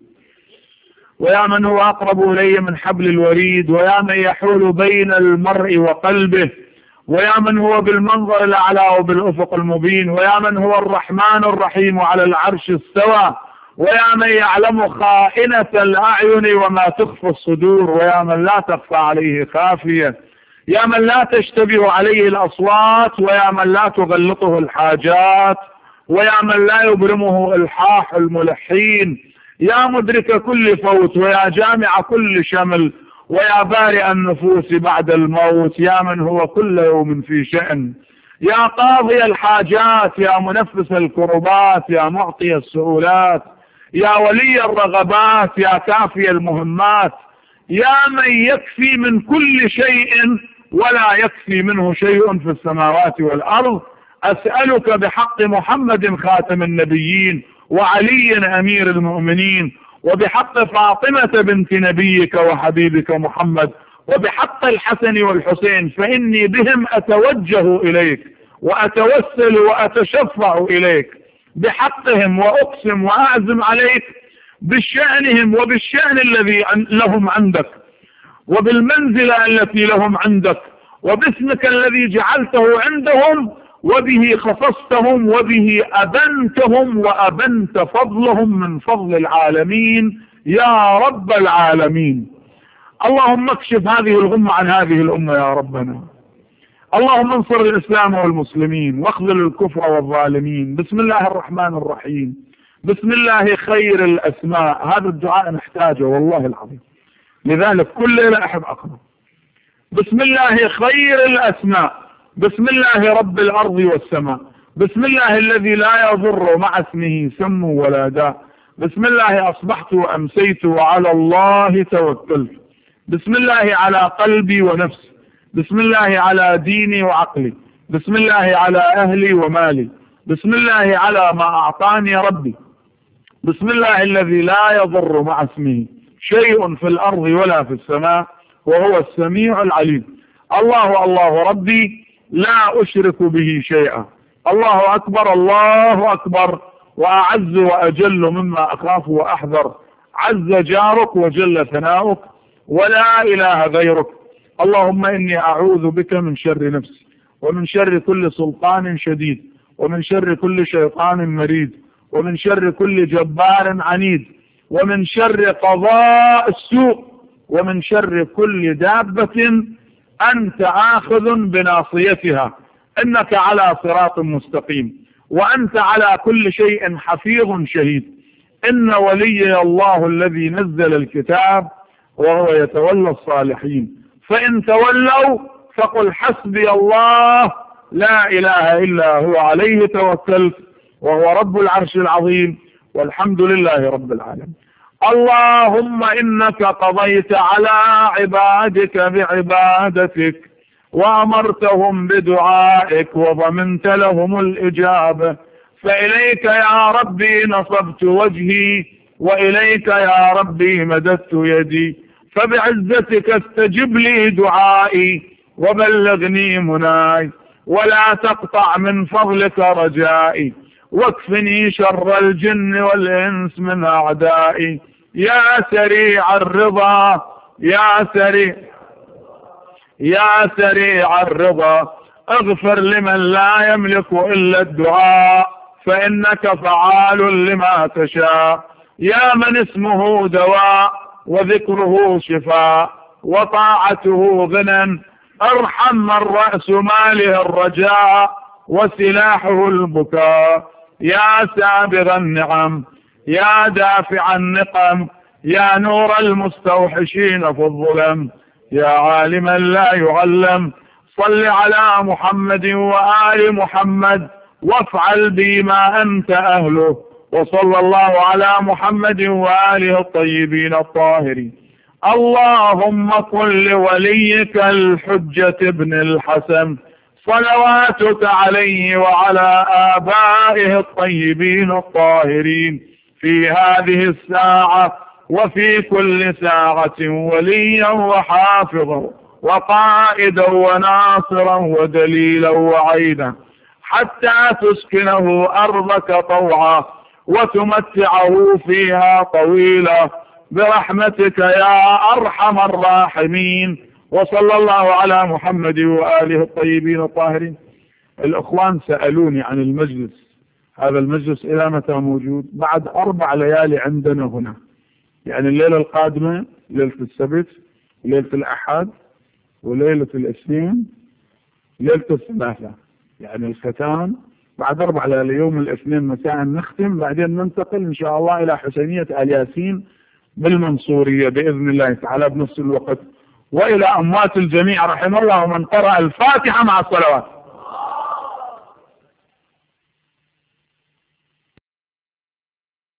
ويا من هو أقرب إلي من حبل الوريد، ويا من يحول بين المرء وقلبه، ويا من هو بالمنظر الأعلى وبالأفق المبين، ويا من هو الرحمن الرحيم وعلى العرش استوى، ويا من يعلم خائنة الأعين وما تخفي الصدور، ويا من لا تخفى عليه خافية، يا من لا تشتبه عليه الأصوات، ويا من لا تغلطه الحاجات، ويا من لا يبرمه إلحاح الملحين، يا مدرك كل فوت، ويا جامع كل شمل، ويا بارئ النفوس بعد الموت، يا من هو كل يوم في شأن، يا قاضي الحاجات، يا منفس الكربات، يا معطي السؤولات، يا ولي الرغبات، يا كافي المهمات، يا من يكفي من كل شيء ولا يكفي منه شيء في السماوات والأرض، أسألك بحق محمد خاتم النبيين وعلي أمير المؤمنين، وبحق فاطمة بنت نبيك وحبيبك محمد، وبحق الحسن والحسين، فإني بهم أتوجه إليك وأتوسل وأتشفع إليك بحقهم، وأقسم وأعزم عليك بشأنهم وبالشأن الذي لهم عندك، وبالمنزلة التي لهم عندك، وباسمك الذي جعلته عندهم، وبه خصصتهم، وبه أبنتهم وأبنت فضلهم من فضل العالمين يا رب العالمين. اللهم اكشف هذه الغمة عن هذه الأمة يا ربنا. اللهم انصر الإسلام والمسلمين واخذل الكفر والظالمين. بسم الله الرحمن الرحيم. بسم الله خير الأسماء. هذا الدعاء نحتاجه والله العظيم، لذلك كل ليلة أحب أقرأ بسم الله خير الأسماء. بسم الله رب الأرض والسماء. بسم الله الذي لا يضر مع اسمه سم ولا داء. بسم الله أصبحت وأمسيت وعلى الله توكلت. بسم الله على قلبي ونفسي. بسم الله على ديني وعقلي. بسم الله على أهلي ومالي. بسم الله على ما أعطاني ربي. بسم الله الذي لا يضر مع اسمه شيء في الأرض ولا في السماء وهو السميع العليم. الله الله ربي لا أشرك به شيئا. الله أكبر الله أكبر، وأعز وأجل مما أخاف وأحذر. عز جارك وجل ثناؤك ولا إله غيرك. اللهم إني أعوذ بك من شر نفسي، ومن شر كل سلطان شديد، ومن شر كل شيطان مريد، ومن شر كل جبار عنيد، ومن شر قضاء السوء، ومن شر كل دابة أنت آخذ بناصيتها، إنك على صراط مستقيم، وأنت على كل شيء حفيظ شهيد. إن ولي الله الذي نزل الكتاب وهو يتولى الصالحين، فإن تولوا فقل حسبي الله لا إله إلا هو عليه توكلت وهو رب العرش العظيم والحمد لله رب العالمين. اللهم إنك قضيت على عبادك بعبادتك وأمرتهم بدعائك وضمنت لهم الإجابة، فإليك يا ربي نصبت وجهي وإليك يا ربي مددت يدي، فبعزتك استجب لي دعائي وبلغني مناي، ولا تقطع من فضلك رجائي، واكفني شر الجن والإنس من أعدائي. يا سريع الرضا يا سريع الرضا اغفر لمن لا يملك إلا الدعاء، فإنك فعال لما تشاء. يا من اسمه دواء وذكره شفاء وطاعته غنى، ارحم من رأس ماله الرجاء وسلاحه البكاء. يا سابغ النعم يا دافع النقم، يا نور المستوحشين في الظلم، يا عالما لا يعلم، صل على محمد وآل محمد وافعل بي ما أنت أهله. وصلى الله على محمد وآله الطيبين الطاهرين. اللهم كن لوليك الحجة ابن الحسن صلواتك عليه وعلى آبائه الطيبين الطاهرين في هذه الساعة وفي كل ساعة وليا وحافظا وقائدا وناصرا ودليلا وعينا، حتى تسكنه أرضك طوعا وتمتعه فيها طويلا برحمتك يا أرحم الراحمين. وصلى الله على محمد وآله الطيبين الطاهرين. الأخوان سألوني عن المجلس، هذا المجلس إلى متى موجود؟ بعد 4 ليالي عندنا هنا، يعني الليلة القادمة ليلة السبت، ليلة الأحد، وليلة الاثنين، ليلة الثلاثاء، يعني الختام بعد 4 ليالي. يوم الاثنين مساء نختم، بعدين ننتقل إن شاء الله إلى حسينية آل ياسين بالمنصورية بإذن الله تعالى بنفس الوقت، وإلى أموات الجميع رحم الله من قرأ الفاتحة مع الصلوات.